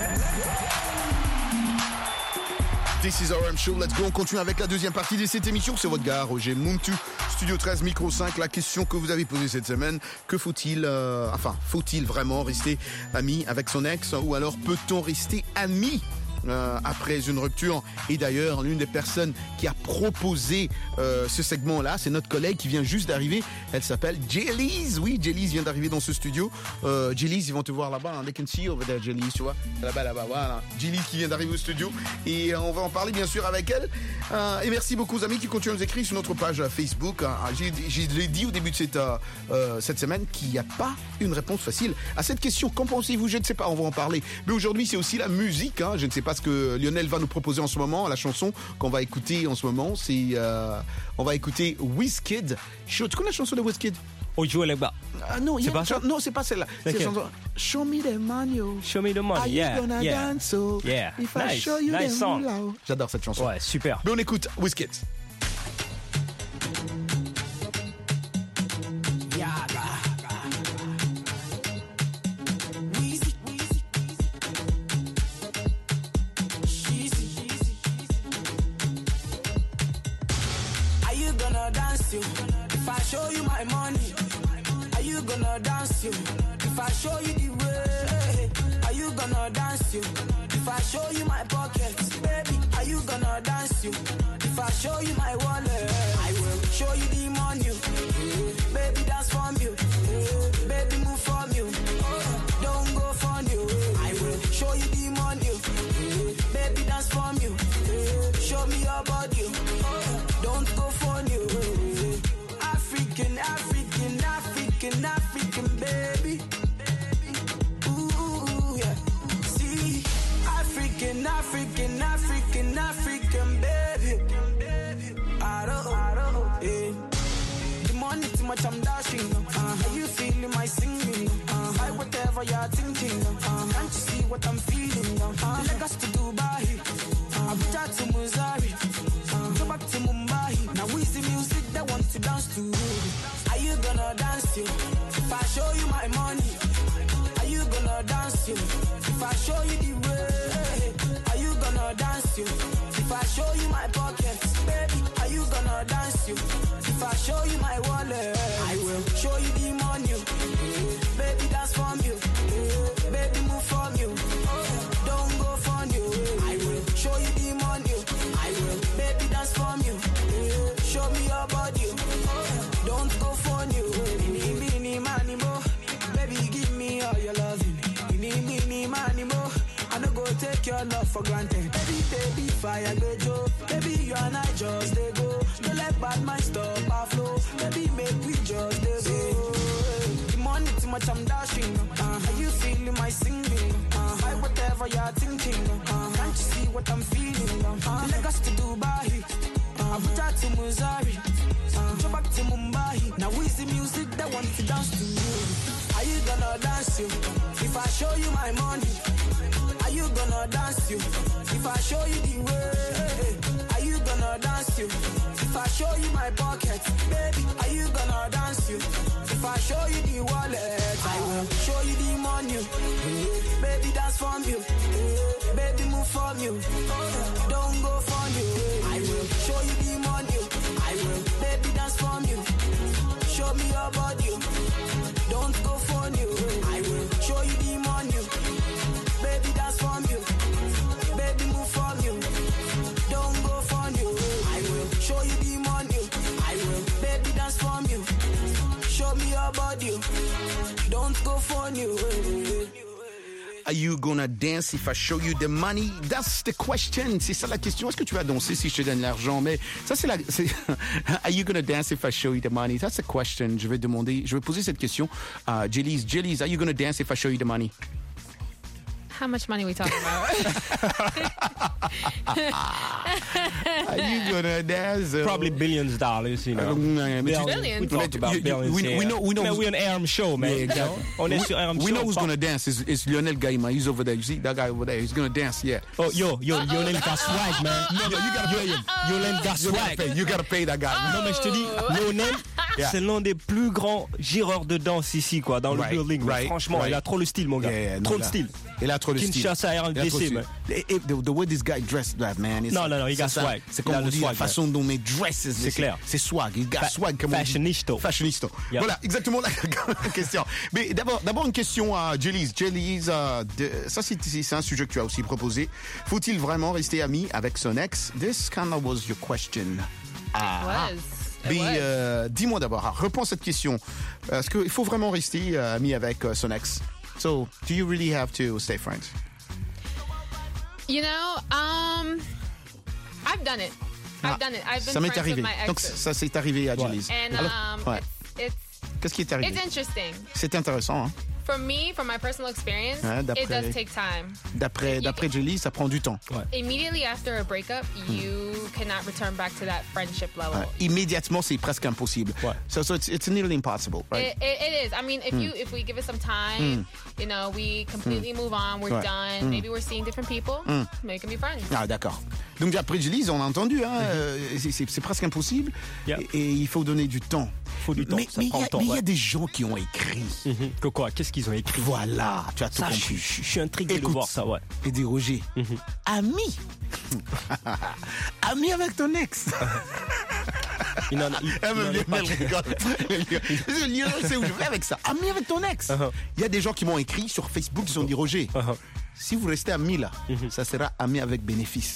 This is R M Show, let's go, on continue avec la deuxième partie de cette émission, c'est votre gars, Roger Muntu, Studio treize, Micro cinq, la question que vous avez posée cette semaine, que faut-il, euh, enfin, faut-il vraiment rester ami avec son ex, ou alors peut-on rester ami Euh, après une rupture? Et d'ailleurs, l'une des personnes qui a proposé euh, ce segment-là, c'est notre collègue qui vient juste d'arriver. Elle s'appelle Jellies. Oui, Jellies vient d'arriver dans ce studio. Euh, Jellies, ils vont te voir là-bas. Hein. They can see over there, Jellies, tu vois. Là-bas, là-bas, voilà. Jellies qui vient d'arriver au studio. Et euh, on va en parler, bien sûr, avec elle. Euh, et merci beaucoup aux amis qui continuent à nous écrire sur notre page Facebook. Hein. J'ai, j'ai dit au début de cette, euh, cette semaine qu'il n'y a pas une réponse facile à cette question. Qu'en pensez-vous? Je ne sais pas, on va en parler. Mais aujourd'hui, c'est aussi la musique. Hein. Je ne sais pas ce que Lionel va nous proposer en ce moment. La chanson qu'on va écouter en ce moment, c'est euh, on va écouter Wizkid. Tu connais la chanson de Wizkid? Ojo Legba. Ah non, c'est pas ça? Non, c'est pas celle-là. C'est la chanson Show me the money. Show me the money. Are yeah, you gonna yeah. dance so? Yeah. If nice. I show you nice the song. moolah. J'adore cette chanson. Ouais, super. Mais on écoute Wizkid. If I show you my money, are you gonna dance you? If I show you the way, are you gonna dance you? If I show you my pockets, baby, are you gonna dance you? If I show you my wallet, I will show you the money. Baby, dance from you. Baby, move from you. Don't go from you. I will show you the money. Baby, dance from you. Show me your body. Don't go from you. African, African, African, African, baby. Ooh, yeah. See, African, African, African, African, baby. I don't, I don't, yeah. The money too much, I'm dashing. Uh, are you feeling my singing? Uh, I whatever you're thinking. Uh, can't you see what I'm feeling? Uh, Lagos to Dubai, uh, Abuja to Missouri, uh, go back to Mumbai. Now we see music that wants to dance to. Are you gonna dance you? If I show you my money, are you gonna dance you? If I show you the way, are you gonna dance you? If I show you my pockets, baby, are you gonna dance you? If I show you my wallet, I will show you the money. Baby, dance from you. Baby, move from you. Don't go from you. I will show you the money. I will, baby, dance from you. Show me your body. Don't go for you. Mini, mini, money, mo. Baby, give me all your loving. Mini, mini, money, mo. I no go take your love for granted. Baby, baby, fire, go, Joe. Baby, you and I just they go. Don't let bad mind stop our flow. Baby, make we just they go. The money too much, I'm dashing. Uh, are you feeling my singing? Uh, I whatever you're thinking. Uh, can't you see what I'm feeling? Uh, Lagos to Dubai, uh, Abuja to Missouri. Go back to Mumbai. Now we see music that wants to dance to you. Are you gonna dance you? If I show you my money, are you gonna dance you? If I show you the way, are you gonna dance you? If I show you my pockets, baby, are you gonna dance you? If I show you the wallet, I will show you the money. Baby, dance from you. Baby, move from you. Don't go from you. I will show you the money. I will, baby, dance from you. Show me your body. Don't go for you. I will show you the money. Baby, dance from you. Baby, move from you. Don't go for you. I will show you the money. I will, baby, dance from you. California. Are you gonna dance if I show you the money? That's the question. C'est ça la question. Est-ce que tu vas danser si je te donne l'argent? Mais ça c'est la. C'est, are you gonna dance if I show you the money? That's the question. Je vais demander. Je vais poser cette question à Jelly's. Jelly's, are you gonna dance if I show you the money? How much money are we talking about? Are you gonna dance? Uh, Probably billions of dollars, you know. Uh, billions. We talked about You- you- billions. we know- we know- we know Man, who's- we're an A R M show, man. Yeah, You know? exactly. On est sur A R M we show. know who's pas- gonna dance. It's, it's Lionel Gaima. He's over there. You see that guy over there? He's gonna dance. Yeah. Oh, yo, yo, Lionel got swag, man. No, no, you gotta pay him. Lionel got You gotta swag. pay. You gotta pay that guy. Non, mais je te dis, Lionel, Yeah. c'est l'un des plus grands gireurs de danse ici, quoi, dans Right, le building. right, Franchement, right. il a trop le style, mon gars. Yeah, yeah, no, trop de là. style. Il a trop de style. Kinshasa R M Il a trop de D C, style. man. Et- et the, the way this guy dressed, that man. it's- Non, non, non, il c'est got ça. swag. C'est Il comme a on le dit, la swag, façon dont mes dresses. C'est clair. C'est swag. Il got Fa- swag, comme on dit. Fashionisto. Fashionista. Yep. Voilà, exactement la question. Mais d'abord, d'abord une question à Jelly's. Jelly's, euh, de- ça c'est, c'est un sujet que tu as aussi proposé. Faut-il vraiment rester ami avec son ex? This kind of was your question. Ah. It was. Mais It was. euh, dis-moi d'abord, ah, réponds à cette question. Est-ce qu'il faut vraiment rester euh, ami avec euh, son ex? So, do you really have to stay friends? You know, um, I've done it. I've Ah, done it. I've been ça m'est friends arrivé. with my Donc exes. ça s'est arrivé à Jelly's. And Alors, um, ouais. it's, it's Qu'est-ce qui est arrivé? it's interesting. C'est intéressant. Hein? For me, from my personal experience, Ouais, d'après- it does take time. D'après, d'après Jelly, ça prend du temps. Immediately after a breakup, you cannot return back to that friendship level. Ouais. Immédiatement, c'est presque impossible. So, so it's, it's nearly impossible, right? It, it, it is. I mean, if Mm. you if we give it some time, Mm. you know, we completely Mm. move on. We're Ouais. done. Mm. Maybe we're seeing different people. Mm. Maybe we can be friends. Ah, d'accord. Donc, après Jelly, on a entendu, hein, euh, c'est, c'est- c'est presque impossible. Et, et il faut donner du temps. Faut du temps, Mais ça mais il prend y, le a- temps, mais il y a ouais. des gens qui ont écrit. Que quoi? Qu'est-ce qu'ils ont écrit? Voilà, tu as tout Ça, compris. je, je- je suis intrigué de Écoute, voir ça, ouais. Et dit Roger, ami, ami avec ton ex. Il en a, il, Ah, il même en a Lionel pas- rigole. Lionel sait où je vais avec ça. Ami avec ton ex. Uh-huh. Il y a des gens qui m'ont écrit sur Facebook, ils ont dit Roger, si vous restez amis là, Mm-hmm. ça sera ami avec bénéfice.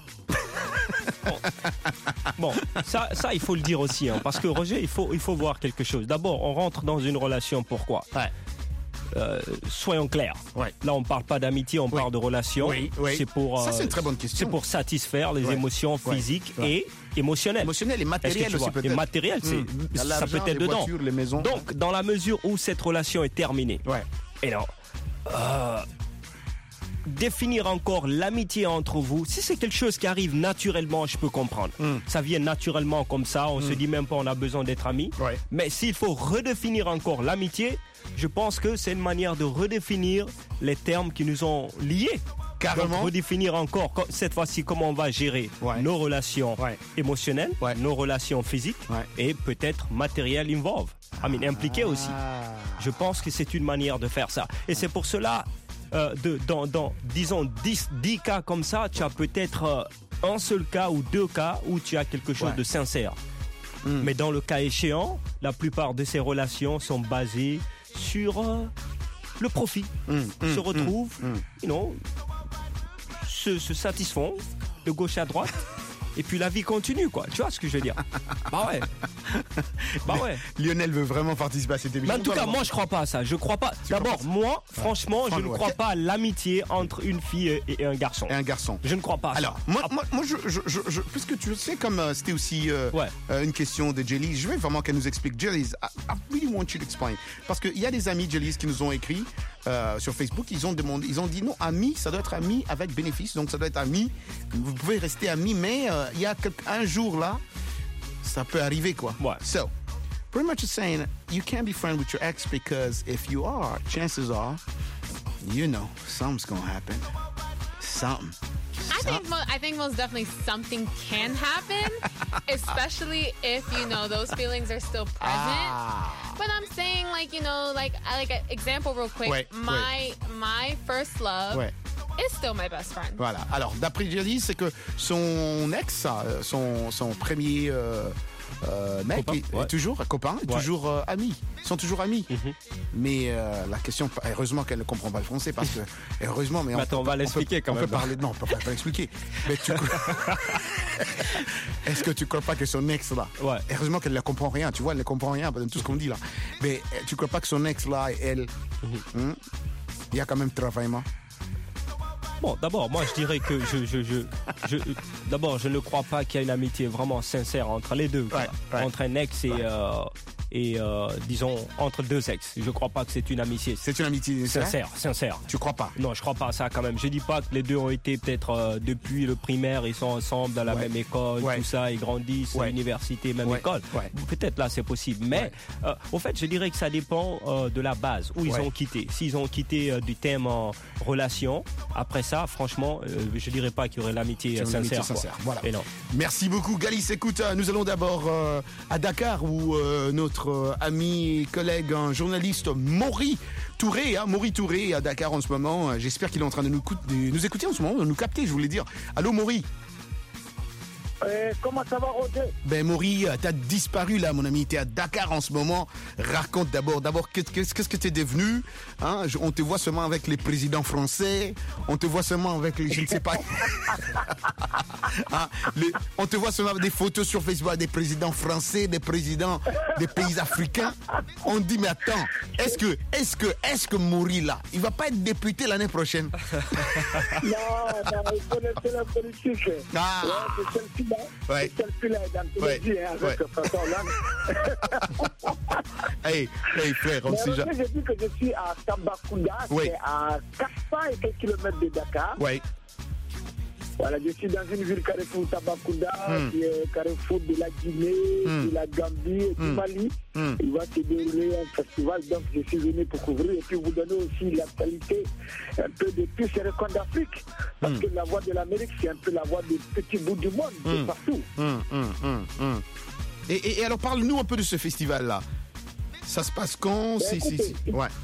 Bon, ça, ça, il faut le dire aussi, hein, parce que Roger, il faut, il faut voir quelque chose. D'abord, on rentre dans une relation, pourquoi? Euh, soyons clairs. Là, on parle pas d'amitié, on parle de relation. Oui, oui. C'est pour. Ça, euh, c'est une très bonne question. C'est pour satisfaire les Ouais. émotions Ouais. physiques Ouais. et émotionnelles. Émotionnel et Est-ce que matériel tu aussi vois? peut-être. Et matériel, c'est, Mm. Il y a ça l'argent, peut être les dedans. voitures, les maisons. Donc, dans la mesure où cette relation est terminée. Et non. euh, définir encore l'amitié entre vous, si c'est quelque chose qui arrive naturellement, je peux comprendre. Ça vient naturellement comme ça, on se dit même pas on a besoin d'être amis. Mais s'il faut redéfinir encore l'amitié, je pense que c'est une manière de redéfinir les termes qui nous ont liés. Carrément. Donc, redéfinir encore, co- cette fois-ci, comment on va gérer nos relations émotionnelles, nos relations physiques et peut-être matérielles involved. I mean, impliquées aussi. Je pense que c'est une manière de faire ça. Et c'est pour cela, euh, de, dans, dans, disons, dix, dix cas comme ça, tu as peut-être euh, un seul cas ou deux cas où tu as quelque chose Ouais. de sincère. Mais dans le cas échéant, la plupart de ces relations sont basées sur euh, le profit. Se retrouvent, you know, se, se satisfont de gauche à droite. Et puis la vie continue, quoi. Tu vois ce que je veux dire? Bah ouais. Bah ouais. Lionel veut vraiment participer à cette émission. Mais en tout cas, moi, je crois pas à ça. Je crois pas. D'abord, moi, franchement, je ne crois pas à l'amitié entre une fille et un garçon. Et un garçon. Je ne crois pas à ça. Alors, moi, moi, moi je, je, je, je- puisque tu sais, comme euh, c'était aussi euh, euh, une question de Jelly, je veux vraiment qu'elle nous explique. Jelly, I, I really want you to explain. Parce qu'il y a des amis Jelly qui nous ont écrit euh, sur Facebook, ils ont demandé, ils ont dit non, ami, ça doit être ami avec bénéfice, donc ça doit être ami. Vous pouvez rester ami, mais euh, il y a quelque- un jour là, ça peut arriver, quoi. So, pretty much it's saying you can't be friends with your ex because if you are, chances are, you know, something's gonna happen. Something. I think mo- I think most definitely something can happen, especially if you know those feelings are still present. But I'm saying, like, you know, like I- like an example real quick. Ouais, my my first love Ouais. is still my best friend. Voilà. Alors, d'après Jelly, c'est que son ex, euh, son, son premier euh, euh, mec Copain, et, ouais. et toujours copain, et Ouais. toujours euh, amis. Ils sont toujours amis. Mhm. Mais euh, la question, heureusement qu'elle ne comprend pas le français parce que heureusement, mais on, Mais attends, on va peut- l'expliquer peut- quand on même. peut parler, non, on peut pas l'expliquer. Mais tu est-ce que tu crois pas que son ex là, Ouais. heureusement qu'elle ne comprend rien. Tu vois, elle ne comprend rien dans tout ce qu'on dit là. Mais euh, tu crois pas que son ex là, elle, hein, il y a quand même travaillement. Bon, d'abord, moi, je dirais que je, je, je, je d'abord, je ne crois pas qu'il y a une amitié vraiment sincère entre les deux, quoi. Ouais, ouais. Entre un ex et, Ouais. euh, et euh, disons, entre deux ex. Je ne crois pas que c'est une amitié. C'est une amitié sincère, sincère. Tu crois pas? Non, je crois pas à ça quand même. Je dis pas que les deux ont été peut-être euh, depuis le primaire, ils sont ensemble dans la Ouais. même école, Ouais. tout ça, ils grandissent, Ouais. l'université, même Ouais. école. Ouais. Peut-être là, c'est possible. Mais, Ouais. euh, au fait, je dirais que ça dépend euh, de la base où ils Ouais. ont quitté. S'ils ont quitté euh, du thème en relation, après ça, franchement, euh, je dirais pas qu'il y aurait l'amitié C'est une sincère. amitié quoi. sincère, voilà. Et non. Merci beaucoup Galis. Écoute, euh, nous allons d'abord euh, à Dakar où euh, notre euh, ami et collègue, un journaliste Maury Touré, hein, Maury Touré est à Dakar en ce moment. Euh, J'espère qu'il est en train de nous, cou- de nous écouter en ce moment, de nous capter, je voulais dire. Allô Maury. Euh, comment ça va, Roger? Ben Maury, euh, t'as disparu là, mon ami. T'es à Dakar en ce moment. Raconte d'abord, d'abord, qu'est-ce qu'est-ce- qu'est-ce que t'es devenu, hein? Je- On te voit seulement avec les présidents français. On te voit seulement avec les, je ne sais pas. Hein, les- on te voit seulement avec des photos sur Facebook des présidents français, des présidents des pays africains. On dit mais attends, est-ce que, est-ce que, est-ce que Maury là, il va pas être député l'année prochaine? Non, non, il faut laisser la politique. Ah. Ouais, c'est celle-ci-là. Ouais. C'est celle-ci-là dans tous Ouais. les vies, hein, avec Ouais. François Hollande. Hey, hey frère, on Mais sait Roger, jamais. j'ai dit que je suis à Tambacounda, Oui. c'est à quatre cents et quelques kilomètres de Dakar. Ouais. Voilà, je suis dans une ville carrefour Tambacounda, Hmm. qui est carrefour de la Guinée, Hmm. de la Gambie et du Hmm. Mali. Hmm. Il va se dérouler un festival, donc je suis venu pour couvrir et puis vous donner aussi l'actualité un peu de tous ces recoins d'Afrique. Parce Hmm. que la voix de l'Amérique, c'est un peu la voix des petits bouts du monde, de Hmm. partout. Hum, hum, hum, hum. Et, et- et alors, parle-nous un peu de ce festival-là. Ça se passe quand? Ben, C'est- c'est- écoutez, c'est- Ouais.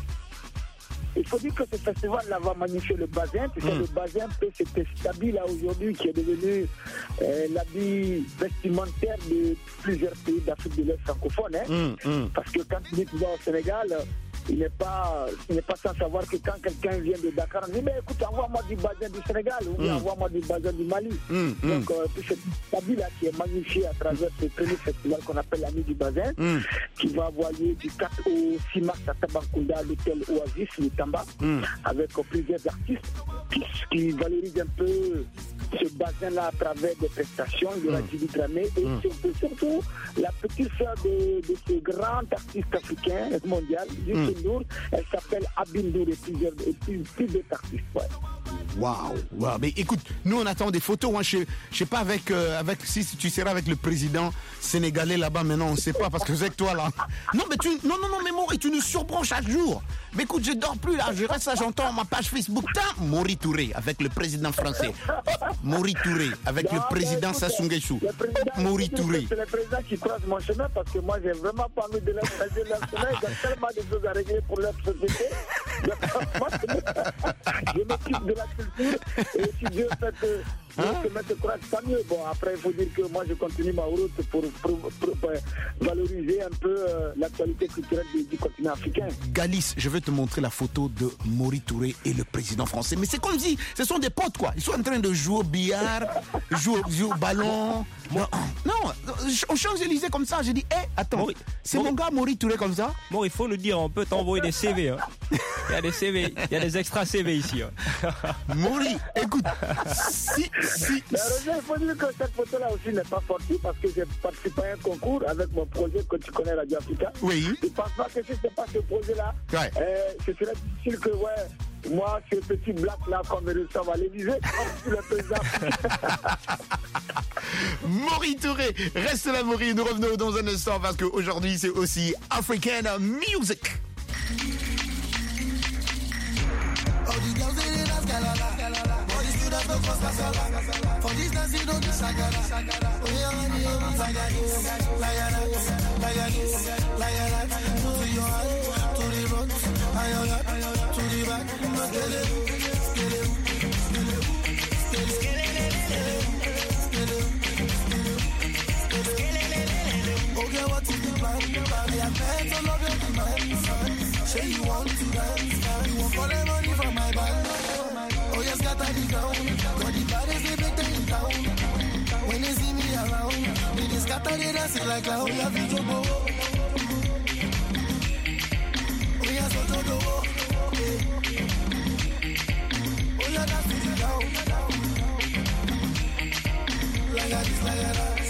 Il faut dire que ce festival-là va magnifier le bazin. Tu sais, Mm. le bazin, peut- c'était Stabi, là, aujourd'hui, qui est devenu euh, l'habit vestimentaire de plusieurs pays d'Afrique de l'Est francophone. Hein. Hum, hum. Parce que quand tu dis que tu vas au Sénégal, il n'est pas, il n'est pas sans savoir que quand quelqu'un vient de Dakar, on dit, mais écoute, envoie-moi du bazin du Sénégal ou bien Mm. envoie-moi du bazin du Mali. Mm, mm. Donc, euh, tout cet Stabi-là qui est magnifié à travers ce premier festival qu'on appelle la nuit du bazin, Mm. qui va avoir lieu du quatre au six mars à Tambacounda, à l'hôtel Oasis, le Tamba, Mm. avec euh, plusieurs artistes qui, qui valorisent un peu ce bassin-là à travers des prestations. Il y aura Mm. Djibi Dramé et Mm. surtout, surtout, la petite sœur de, de ce grand artiste africain mondial, Youssou N'Dour, elle s'appelle Abindour et plusieurs et plus, plus d'autres artistes. Ouais. Waouh, waouh. Mais écoute, nous on attend des photos. Hein. Je, je sais pas avec, euh, avec si tu seras avec le président sénégalais là-bas maintenant, on sait pas parce que c'est avec toi là. Non mais tu, non non non mais Maury, tu nous surprends chaque jour. Mais écoute, je dors plus là, je reste là, j'entends ma page Facebook. Tain, Maury Touré avec le président français. Hop, Maury Touré avec Non, le président mais écoute, Sassou Nguesso. le président- Maury Touré. C'est le président qui croise mon chemin parce que moi, j'ai vraiment pas envie de leur croiser leur chemin. Ils ont tellement de choses à régler pour leur société. Donc, moi, je m'occupe de la culture et si Dieu fait que mon chemin se croise, tant mieux. Bon, après, il faut dire que moi, je continue ma route pour, pour, pour, pour valoriser un peu euh, l'actualité culturelle du, du continent africain. Galis, je vais te montrer la photo de Maury Touré et le président français. Mais c'est comme si ce sont des potes, quoi. Ils sont en train de jouer au billard, jouer, au- jouer au ballon. Non, non, aux Champs-Élysées comme ça, j'ai dit, hé, attends, Maury, c'est Maury. mon gars Maury Touré comme ça? Bon, il faut le dire, on peut t'envoyer des C V. Hein. Il y a des C V, il y a des extra C V ici. Hein. Maury, écoute, si, si, Mais Roger, il faut dire que cette photo-là aussi n'est pas sortie parce que j'ai participé à un concours avec mon projet que tu connais, Radio Africa. Oui. Je ne pense pas que si ce n'est pas ce projet-là, Ouais. euh, ce serait difficile que, ouais, moi, ce petit black-là, qu'on me reçoive à l'Élysée, comme le président. Maury Touré, reste là Maury, nous revenons dans un instant parce qu'aujourd'hui c'est aussi African Music. All the girls they dey dance galala. All the students no cross kasala. For this dance you don't do shagara. Oh yeah, money oh sagari. Layara, layara, layara. To your heart, to the front, ayala, to the back. Skele, skele, skele, skele, skele, skele, skele, skele. Okay, what is the plan? Me and friends all of your demands. Say you want to dance, you want for the money from my band. Oh, you scatter the ground, got the baddest they make them in town. When they see me around, they just scatter they dance like clown. We have to go. We have to go. Oh, you dance to the ground. Like a this, like a that.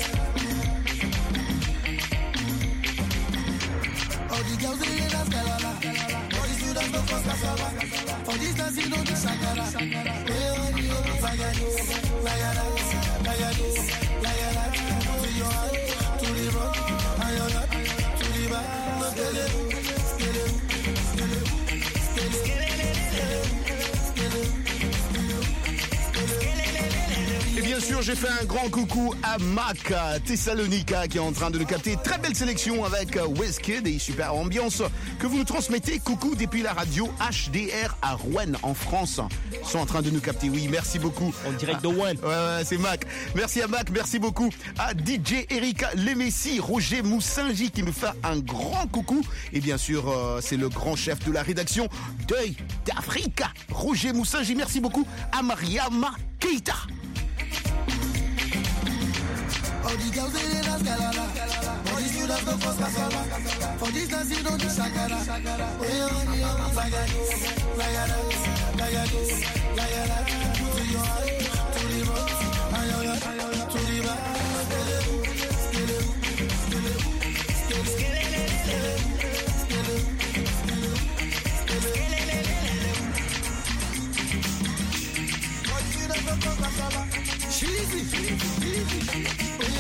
All the girls they dance galala, all the students don't cross cassava. For this dance you don't do shakara. Hey, honey, oh, like a this, like a that, like a this, like a that. To your heart, to the front, and your heart, to the back. Look at it, skele, skele, skele, skele, skele. Et bien sûr, j'ai fait un grand coucou à Mac Thessalonica qui est en train de nous capter. Très belle sélection avec Wizkid et super ambiance que vous nous transmettez. Coucou depuis la radio H D R à Rouen en France. Ils sont en train de nous capter. Oui, merci beaucoup. En direct de Rouen. Ouais, ouais, c'est Mac. Merci à Mac, merci beaucoup. À D J Erika Lemessi, Roger Moussingi qui nous fait un grand coucou. Et bien sûr, euh, c'est le grand chef de la rédaction Deuil d'Africa, Roger Moussingi. Merci beaucoup à Mariama Keita. All the girls they dance galala, all the students don't cross cassava. For this dance you don't do shakara. Hey, honey, oh, like a this, like a that, like a this, like a that. To your heart, to the front, and your heart, to the back. Skele, skele, skele, skele, skele, skele. All the students don't cross cassava. Cheesy, cheesy.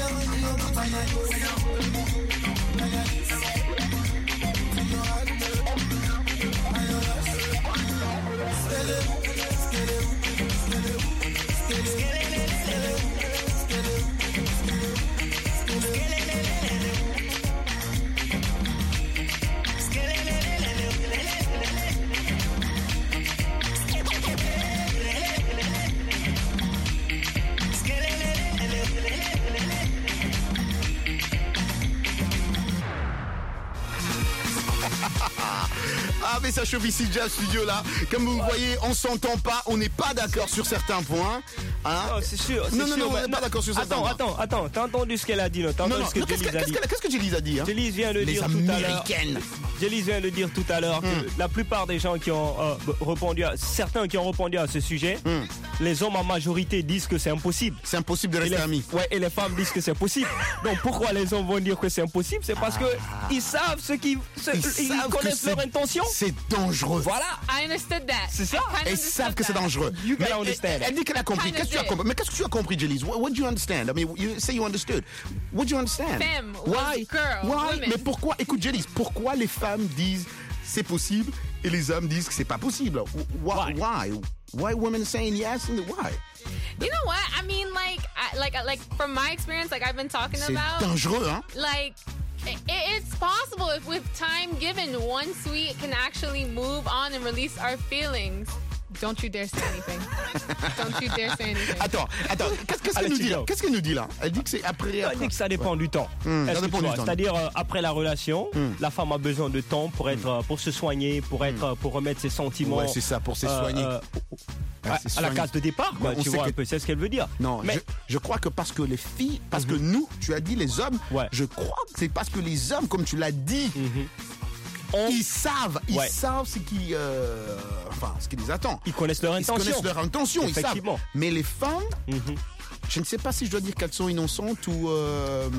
Ah mais ça chauffe ici déjà studio là. Comme vous voyez, on s'entend pas, on n'est pas d'accord sur certains points. Hein? Oh, c'est sûr. Non, non, sûr, non, on n'est pas d'accord sur certains attends, points. Attends, attends, attends. T'as entendu ce qu'elle a dit, non? T'as entendu non, ce que non, Jelise a dit? Qu'est-ce que Jelise a dit? Hein? Jelise vient de Les dire tout à l'heure. Américaines. Jelise vient de dire tout à l'heure mm. que la plupart des gens qui ont euh, répondu à certains qui ont répondu à ce sujet, mm. les hommes en majorité disent que c'est impossible. C'est impossible de rester les, amis. Ouais, et les femmes disent que c'est possible. Donc pourquoi les hommes vont dire que c'est impossible? C'est parce que ah. ils savent ce qui, ce, ils, ils savent connaissent leur intention. C'est dangereux. Voilà. I understood that. C'est ça. Ils savent que c'est dangereux. You mais can understand. Elle dit qu'elle a compris. Qu'est-ce que tu as compris? Mais qu'est-ce que tu as compris, Jelise? What, what do you understand? I mean, you say you understood. What do you understand? Femme, Why? Girl, Why? women. Mais pourquoi? Écoute, Jelise, pourquoi les femmes disent c'est possible et les hommes disent que c'est pas possible? Why? Why? Why women saying yes and why? You know what? I mean, like, I, like, like from my experience, like I've been talking c'est about. C'est dangereux, hein? Like, it, it's possible if with time given, once we can actually move on and release our feelings. Don't you dare say anything. Don't you dare say anything. Attends, attends. Qu'est-ce, qu'est-ce qu'elle nous dit là? Qu'est-ce qu'elle nous dit là? Elle dit que c'est après. Elle dit que ça dépend ouais. du temps. Mmh, ça dépend du temps. C'est-à-dire euh, après la relation, mmh. la femme a besoin de temps pour être, mmh. euh, pour se soigner, pour être, mmh. pour remettre ses sentiments. Ouais, c'est ça, pour se soigner. Euh, euh, à, à la case de départ, quoi. Tu vois que... un peu, c'est ce qu'elle veut dire. Non, mais je, je crois que parce que les filles, parce mmh. que nous, tu as dit les hommes. Ouais. Je crois que c'est parce que les hommes, comme tu l'as dit. Mmh. On... Ils savent, ils ouais. savent ce qui, euh... enfin, ce qui les attend. Ils connaissent leur intention. Ils connaissent leur intention, effectivement. Ils savent. Mais les femmes, mm-hmm. je ne sais pas si je dois dire qu'elles sont innocentes ou, euh,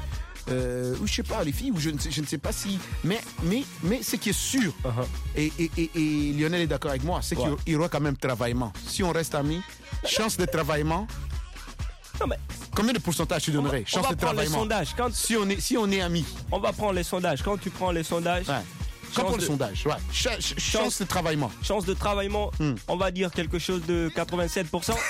euh, ou je sais pas, les filles, ou je ne sais, je ne sais pas si, mais, mais, mais ce qui est sûr, uh-huh. et, et, et, et Lionel est d'accord avec moi, c'est ouais. qu'il y aura quand même travaillement. Si on reste amis, chance de travaillement. Non mais combien de pourcentage tu donnerais? On va, on va prendre les sondages. Quand si on est si on est amis, on va prendre les sondages. Quand tu prends les sondages. Ouais. Quand pour le sondage, ouais. Ch- ch- chance, chance de travaillement. Chance de travaillement, hmm. on va dire quelque chose de quatre-vingt-sept pour cent.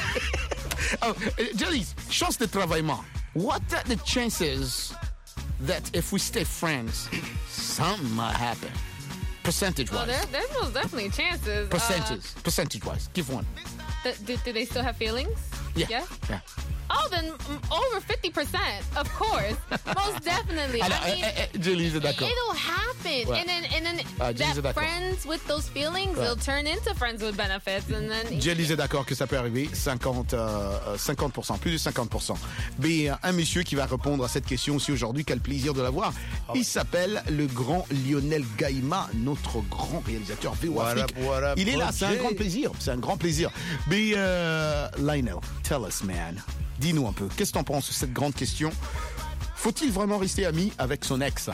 Oh, Jelise, chance de travaillement. What are the chances that if we stay friends, something might happen? Percentage-wise. Well, there, there's most definitely chances. Percentage, uh, percentage-wise. Give one. Th- do, do they still have feelings? Yeah. Yeah. yeah. Oh, then mm, over fifty percent, of course. Most definitely. Alors, I mean, eh, eh, Jelly's est d'accord. It'll happen. Ouais. And then, and then Ah, Jelly's est that d'accord. friends with those feelings, Ouais. they'll turn into friends with benefits. And then Jelly's est d'accord que ça peut arriver, cinquante, euh, cinquante pour cent, plus de cinquante pour cent. Mais euh, un monsieur qui va répondre à cette question aussi aujourd'hui, quel plaisir de l'avoir. Il s'appelle le grand Lionel Gaïma, notre grand réalisateur V O What Afrique. up, what up, Il est là, c'est un O J? grand plaisir, c'est un grand plaisir. Mais euh, Lionel, tell us man, dis-nous un peu, qu'est-ce que t'en penses de cette grande question? Faut-il vraiment rester ami avec son ex?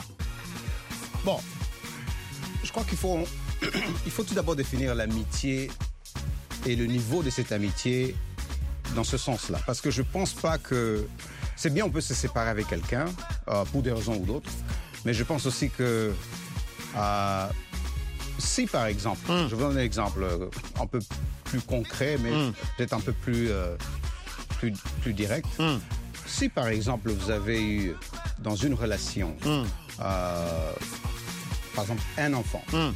Bon, je crois qu'il faut, il faut tout d'abord définir l'amitié et le niveau de cette amitié dans ce sens-là. Parce que je pense pas que... C'est bien, on peut se séparer avec quelqu'un, euh, pour des raisons ou d'autres, mais je pense aussi que... Euh, si, par exemple, Mm. je vous donne un exemple euh, un peu plus concret, mais Mm. peut-être un peu plus, euh, plus, plus direct. Mm. Si, par exemple, vous avez eu, dans une relation, Mm. euh, par exemple, un enfant, Mm.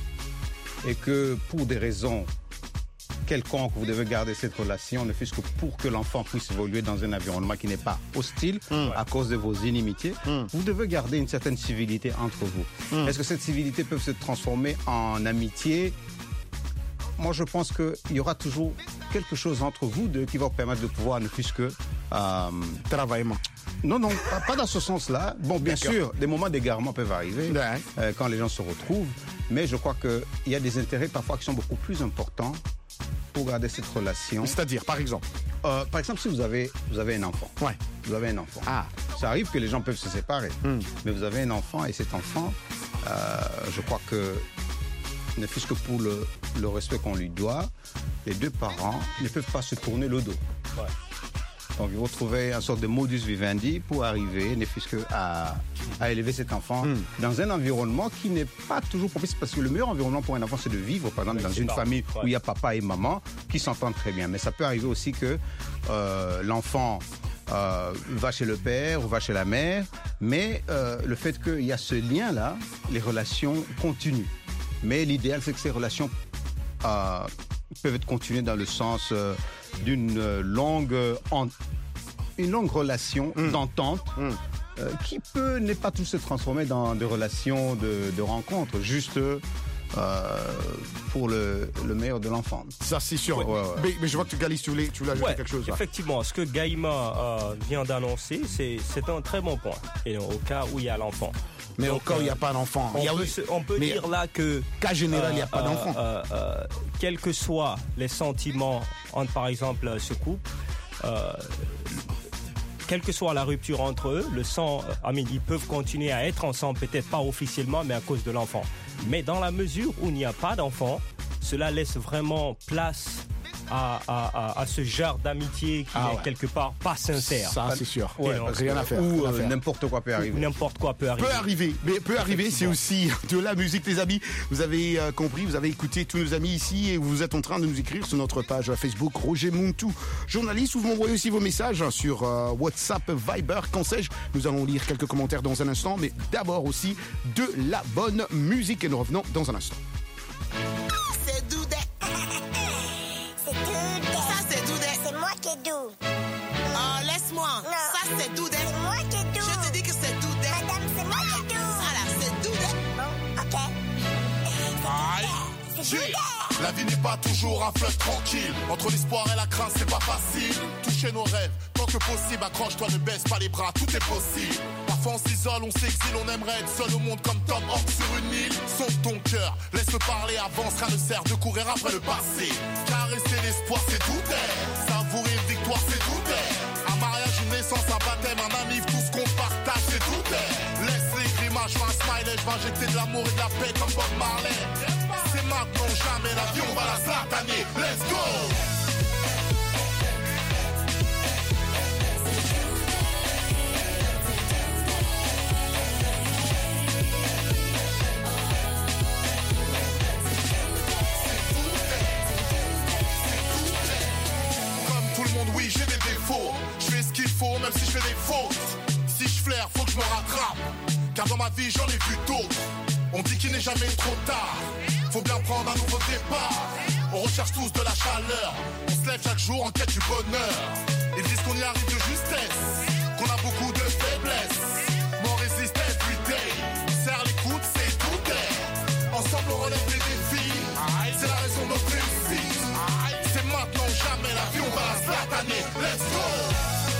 et que pour des raisons quelconques, vous devez garder cette relation, ne fût-ce que pour que l'enfant puisse évoluer dans un environnement qui n'est pas hostile Mm. à cause de vos inimitiés, Mm. vous devez garder une certaine civilité entre vous. Mm. Est-ce que cette civilité peut se transformer en amitié? Moi, je pense qu'il y aura toujours quelque chose entre vous deux qui va vous permettre de pouvoir, ne fût-ce que... Euh, Travailler. non, non, pas, pas dans ce sens-là. Bon, bien D'accord. sûr, des moments d'égarement peuvent arriver Ouais. euh, quand les gens se retrouvent, mais je crois qu'il y a des intérêts parfois qui sont beaucoup plus importants pour garder cette relation. C'est-à-dire, par exemple Euh, Par exemple, si vous avez, vous avez un enfant. Ouais. Vous avez un enfant. Ah. Ça arrive que les gens peuvent se séparer, Mm. mais vous avez un enfant et cet enfant, euh, je crois que, ne fût-ce que pour le, le respect qu'on lui doit, les deux parents ne peuvent pas se tourner le dos. Ouais. Donc, il faut trouver une sorte de modus vivendi pour arriver, ne fût-ce que à, à élever cet enfant Mm. dans un environnement qui n'est pas toujours propice. Parce que le meilleur environnement pour un enfant, c'est de vivre, par exemple, dans une Effectivement. famille Ouais. où il y a papa et maman qui s'entendent très bien. Mais ça peut arriver aussi que euh, l'enfant euh, va chez le père ou va chez la mère, mais euh, le fait qu'il y a ce lien-là, les relations continuent. Mais l'idéal, c'est que ces relations euh, peuvent être continuées dans le sens euh, d'une euh, longue, euh, en- une longue relation Mm. d'entente Mm. euh, qui peut ne pas tout se transformer dans des relations de, de rencontres, juste euh, pour le, le meilleur de l'enfant. Ça, c'est sûr. Ouais, ouais, ouais. Mais, mais je vois que Galis, tu voulais, tu voulais ajouter Ouais, quelque chose. Là. effectivement, ce que Gaïma euh, vient d'annoncer, c'est c'est un très bon point. Et au cas où il y a l'enfant. Mais Donc, au cas où il n'y a euh, pas d'enfant. On il y a- peut, se- on peut mais dire là que... Cas général, il n'y a pas euh, d'enfant. euh, euh, quels que soient les sentiments entre, par exemple, ce couple, euh, quelle que soit la rupture entre eux, le sang, euh, I mean, ils peuvent continuer à être ensemble, peut-être pas officiellement, mais à cause de l'enfant. Mais dans la mesure où il n'y a pas d'enfant, cela laisse vraiment place à, à, à, à ce genre d'amitié qui Ah est ouais. quelque part pas sincère. Ça, c'est sûr. Ouais, Et non, parce rien que- à faire, Ou rien à euh, faire. n'importe quoi peut arriver. N'importe quoi peut arriver. Peut arriver, mais peut arriver, c'est aussi de la musique, les amis. Vous avez euh, compris, vous avez écouté tous nos amis ici et vous êtes en train de nous écrire sur notre page Facebook Roger Muntu, journaliste, où vous m'envoyez aussi vos messages hein, sur euh, WhatsApp, Viber, qu'en sais-je. Nous allons lire quelques commentaires dans un instant, mais d'abord aussi de la bonne musique et nous revenons dans un instant. C'est Doudé. C'est Doudé. Ça, c'est Doudé. C'est moi qui est doux. Oh, laisse-moi. Ça, c'est Doudé. C'est moi qui est doux. Je te dis que c'est Doudé. Madame, c'est moi qui est doux. Ça, là, c'est Doudé. Bon, ok. C'est Doudé. La vie n'est pas toujours un fleuve tranquille. Entre l'espoir et la crainte, c'est pas facile. Toucher nos rêves, tant que possible, accroche-toi, ne baisse pas les bras, tout est possible. Parfois on s'isole, on s'exile, on aimerait être seul au monde comme Tom Hanks sur une île. Sauve ton cœur, laisse-le parler, avance, rien ne sert de courir après le passé. Caresser l'espoir, c'est douter. Savourer une victoire, c'est douter. Un mariage, une naissance, un baptême, un ami, tout ce qu'on partage, c'est douter. Laisse les grimaces, je fais un smiley, je vais injecter de l'amour et de la paix comme Bob Marley. C'est maintenant, jamais la vie, on va la sataner. Let's go! Comme tout le monde, oui, j'ai des défauts. Je fais ce qu'il faut, même si je fais des fautes. Si je flaire, faut que je me rattrape. Car dans ma vie, j'en ai vu d'autres. On dit qu'il n'est jamais trop tard. Faut bien prendre un nouveau départ. On recherche tous de la chaleur. On se lève chaque jour en quête du bonheur. Ils disent qu'on y arrive de justesse, qu'on a beaucoup de faiblesses. Mais on résiste every day. Serre les coudes, c'est tout est. Ensemble on relève les défis. C'est la raison de notre réussite. C'est maintenant ou jamais, la vie on va la slataner. Let's go!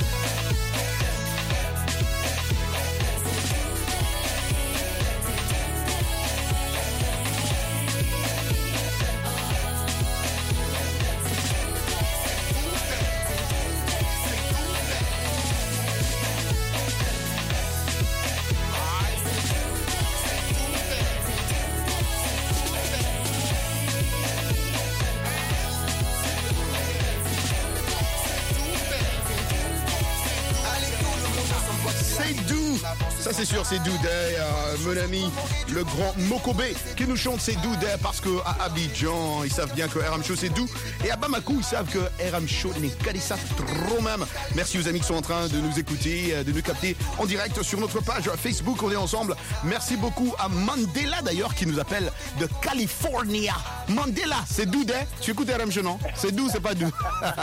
Ça c'est sûr, c'est Doudé, euh, mon ami, le grand Mokobé qui nous chante c'est Doudé parce que à Abidjan, ils savent bien que R M Show c'est doux et à Bamako, ils savent que R M Show n'est qu'à ça trop même. Merci aux amis qui sont en train de nous écouter, de nous capter en direct sur notre page Facebook, on est ensemble. Merci beaucoup à Mandela d'ailleurs qui nous appelle de California. Mandela, c'est Doudé. Tu écoutes R M Show, non? C'est doux, c'est pas doux.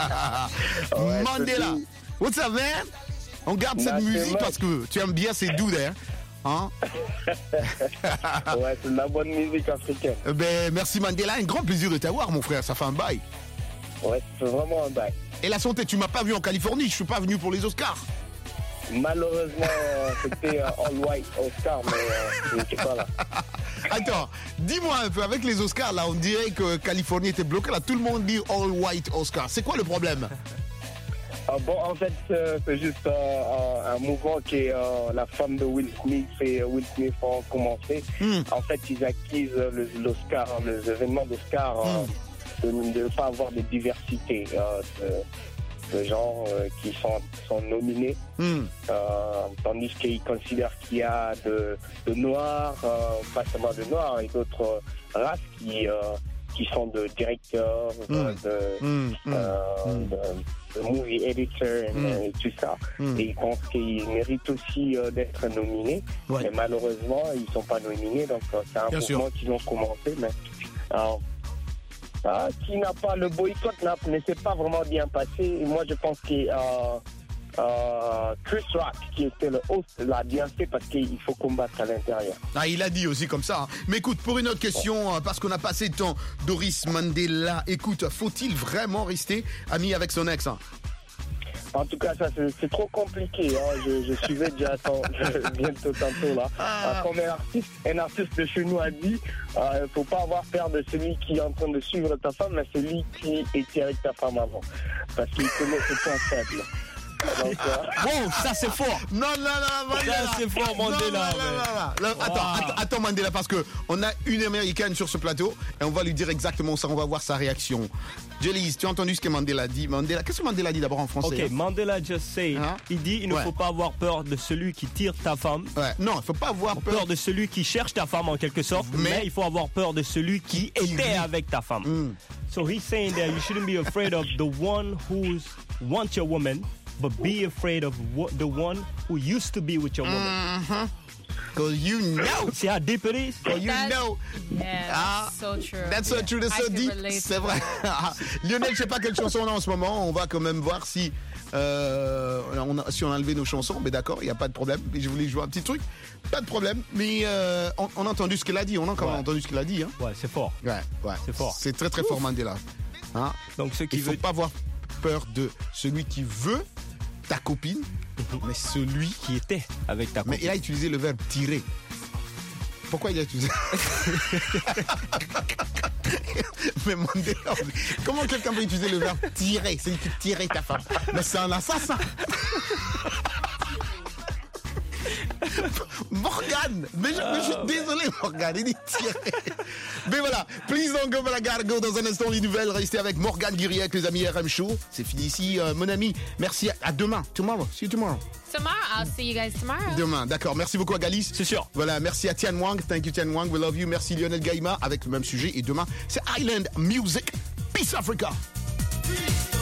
Ouais, Mandela, what's up man? On garde cette Nah, musique parce que tu aimes bien, c'est doux d'ailleurs. Hein? Ouais, c'est de la bonne musique africaine. Ben, merci Mandela, un grand plaisir de t'avoir mon frère, ça fait un bail. Ouais, c'est vraiment un bail. Et la santé, tu m'as pas vu en Californie, je suis pas venu pour les Oscars. Malheureusement, c'était euh, All White Oscar, mais euh, je n'étais pas là. Attends, dis-moi un peu, avec les Oscars là, on dirait que Californie était bloquée, là tout le monde dit All White Oscar. C'est quoi le problème? Ah bon, en fait, c'est juste euh, un mouvement que euh, la femme de Will Smith et Will Smith ont commencé. Mm. En fait, ils accusent l'Oscar, les événements d'Oscar, mm. euh, de ne pas avoir de diversité euh, de, de gens euh, qui sont, sont nominés. Mm. Euh, tandis qu'ils considèrent qu'il y a de, de noirs, euh, pas seulement de noirs, et d'autres races qui... Euh, qui sont de directeurs, mm. de, mm. Euh, mm. de, de movie editors mm. et tout ça. Mm. Et ils pensent qu'ils méritent aussi euh, d'être nominés. Ouais. Mais malheureusement, ils ne sont pas nominés. Donc, euh, c'est un Bien mouvement sûr. qu'ils ont commencé. Mais euh, euh, qui n'a pas le boycott ne s'est pas vraiment bien passé. Et moi, je pense que euh, Euh, Chris Rock, qui était le host, l'a bien fait parce qu'il faut combattre à l'intérieur. Ah, il a dit aussi comme ça. Hein. Mais écoute, pour une autre question, parce qu'on a passé le temps, Doris Mandela, écoute, faut-il vraiment rester ami avec son ex hein? En tout cas, ça c'est, c'est trop compliqué. Hein. Je, je suivais déjà ton, bientôt tantôt là. Ah. Comme un artiste, un artiste de chez nous a dit, il euh, ne faut pas avoir peur de celui qui est en train de suivre ta femme, mais celui qui était avec ta femme avant, parce qu'il connaît ses points faibles. Donc, euh... Bon, ça c'est fort. Non, non, non, Mandela. Ça c'est fort, Mandela. Non, non, non, non, non. Attends, wow. attends, attends, Mandela, parce que on a une américaine sur ce plateau et on va lui dire exactement ça. On va voir sa réaction. Jelly, tu as entendu ce que Mandela dit? Mandela, qu'est-ce que Mandela dit d'abord en français? Ok, hein? Mandela just say, hein? Il dit, il ne ouais. faut pas avoir peur de celui qui tire ta femme. Ouais. Non, il ne faut pas avoir peur... peur de celui qui cherche ta femme en quelque sorte, mais, mais il faut avoir peur de celui qui était avec ta femme. Mm. So he's saying that you shouldn't be afraid of the one who wants your woman, but be afraid of the one who used to be with your woman. Mm-hmm. Cause you know. See how deep it is? Cause you That's, know. Yeah, ah, that's so true. That's so true, that's so deep. C'est vrai. Lionel, je sais pas quelle chanson on a en ce moment. On va quand même voir si, euh, on a, si on a enlevé nos chansons. Mais d'accord, il n'y a pas de problème. Mais je voulais jouer un petit truc. Pas de problème. Mais euh, on, on a entendu ce qu'elle a dit. On a quand même ouais. entendu ce qu'elle a dit. Hein. Ouais, c'est fort. Ouais, ouais. C'est fort. C'est très très Ouf. fort, Mandela. Hein? Donc, ce qui il ne faut veut... pas avoir peur de celui qui veut ta copine, mm-hmm. mais celui qui était avec ta copine. Mais il a utilisé le verbe tirer. Pourquoi il a utilisé Mais Mandela, comment quelqu'un peut utiliser le verbe tirer? C'est qui tirait ta femme. Mais c'est un assassin. Morgane, mais je, mais je suis désolé Morgane, il dit tirer. Mais voilà, please don't go, but I gotta go. Dans un instant, les nouvelles, restez avec Morgane Guirier, avec les amis R M Show. C'est fini ici, euh, mon ami. Merci, à, à demain. Tomorrow, see you tomorrow. Tomorrow, I'll see you guys tomorrow. Demain, d'accord. Merci beaucoup à Galis. C'est sûr. Voilà, merci à Tian Wang. Thank you Tian Wang, we love you. Merci Lionel Gaïma avec le même sujet. Et demain, c'est Island Music. Peace Africa. Peace.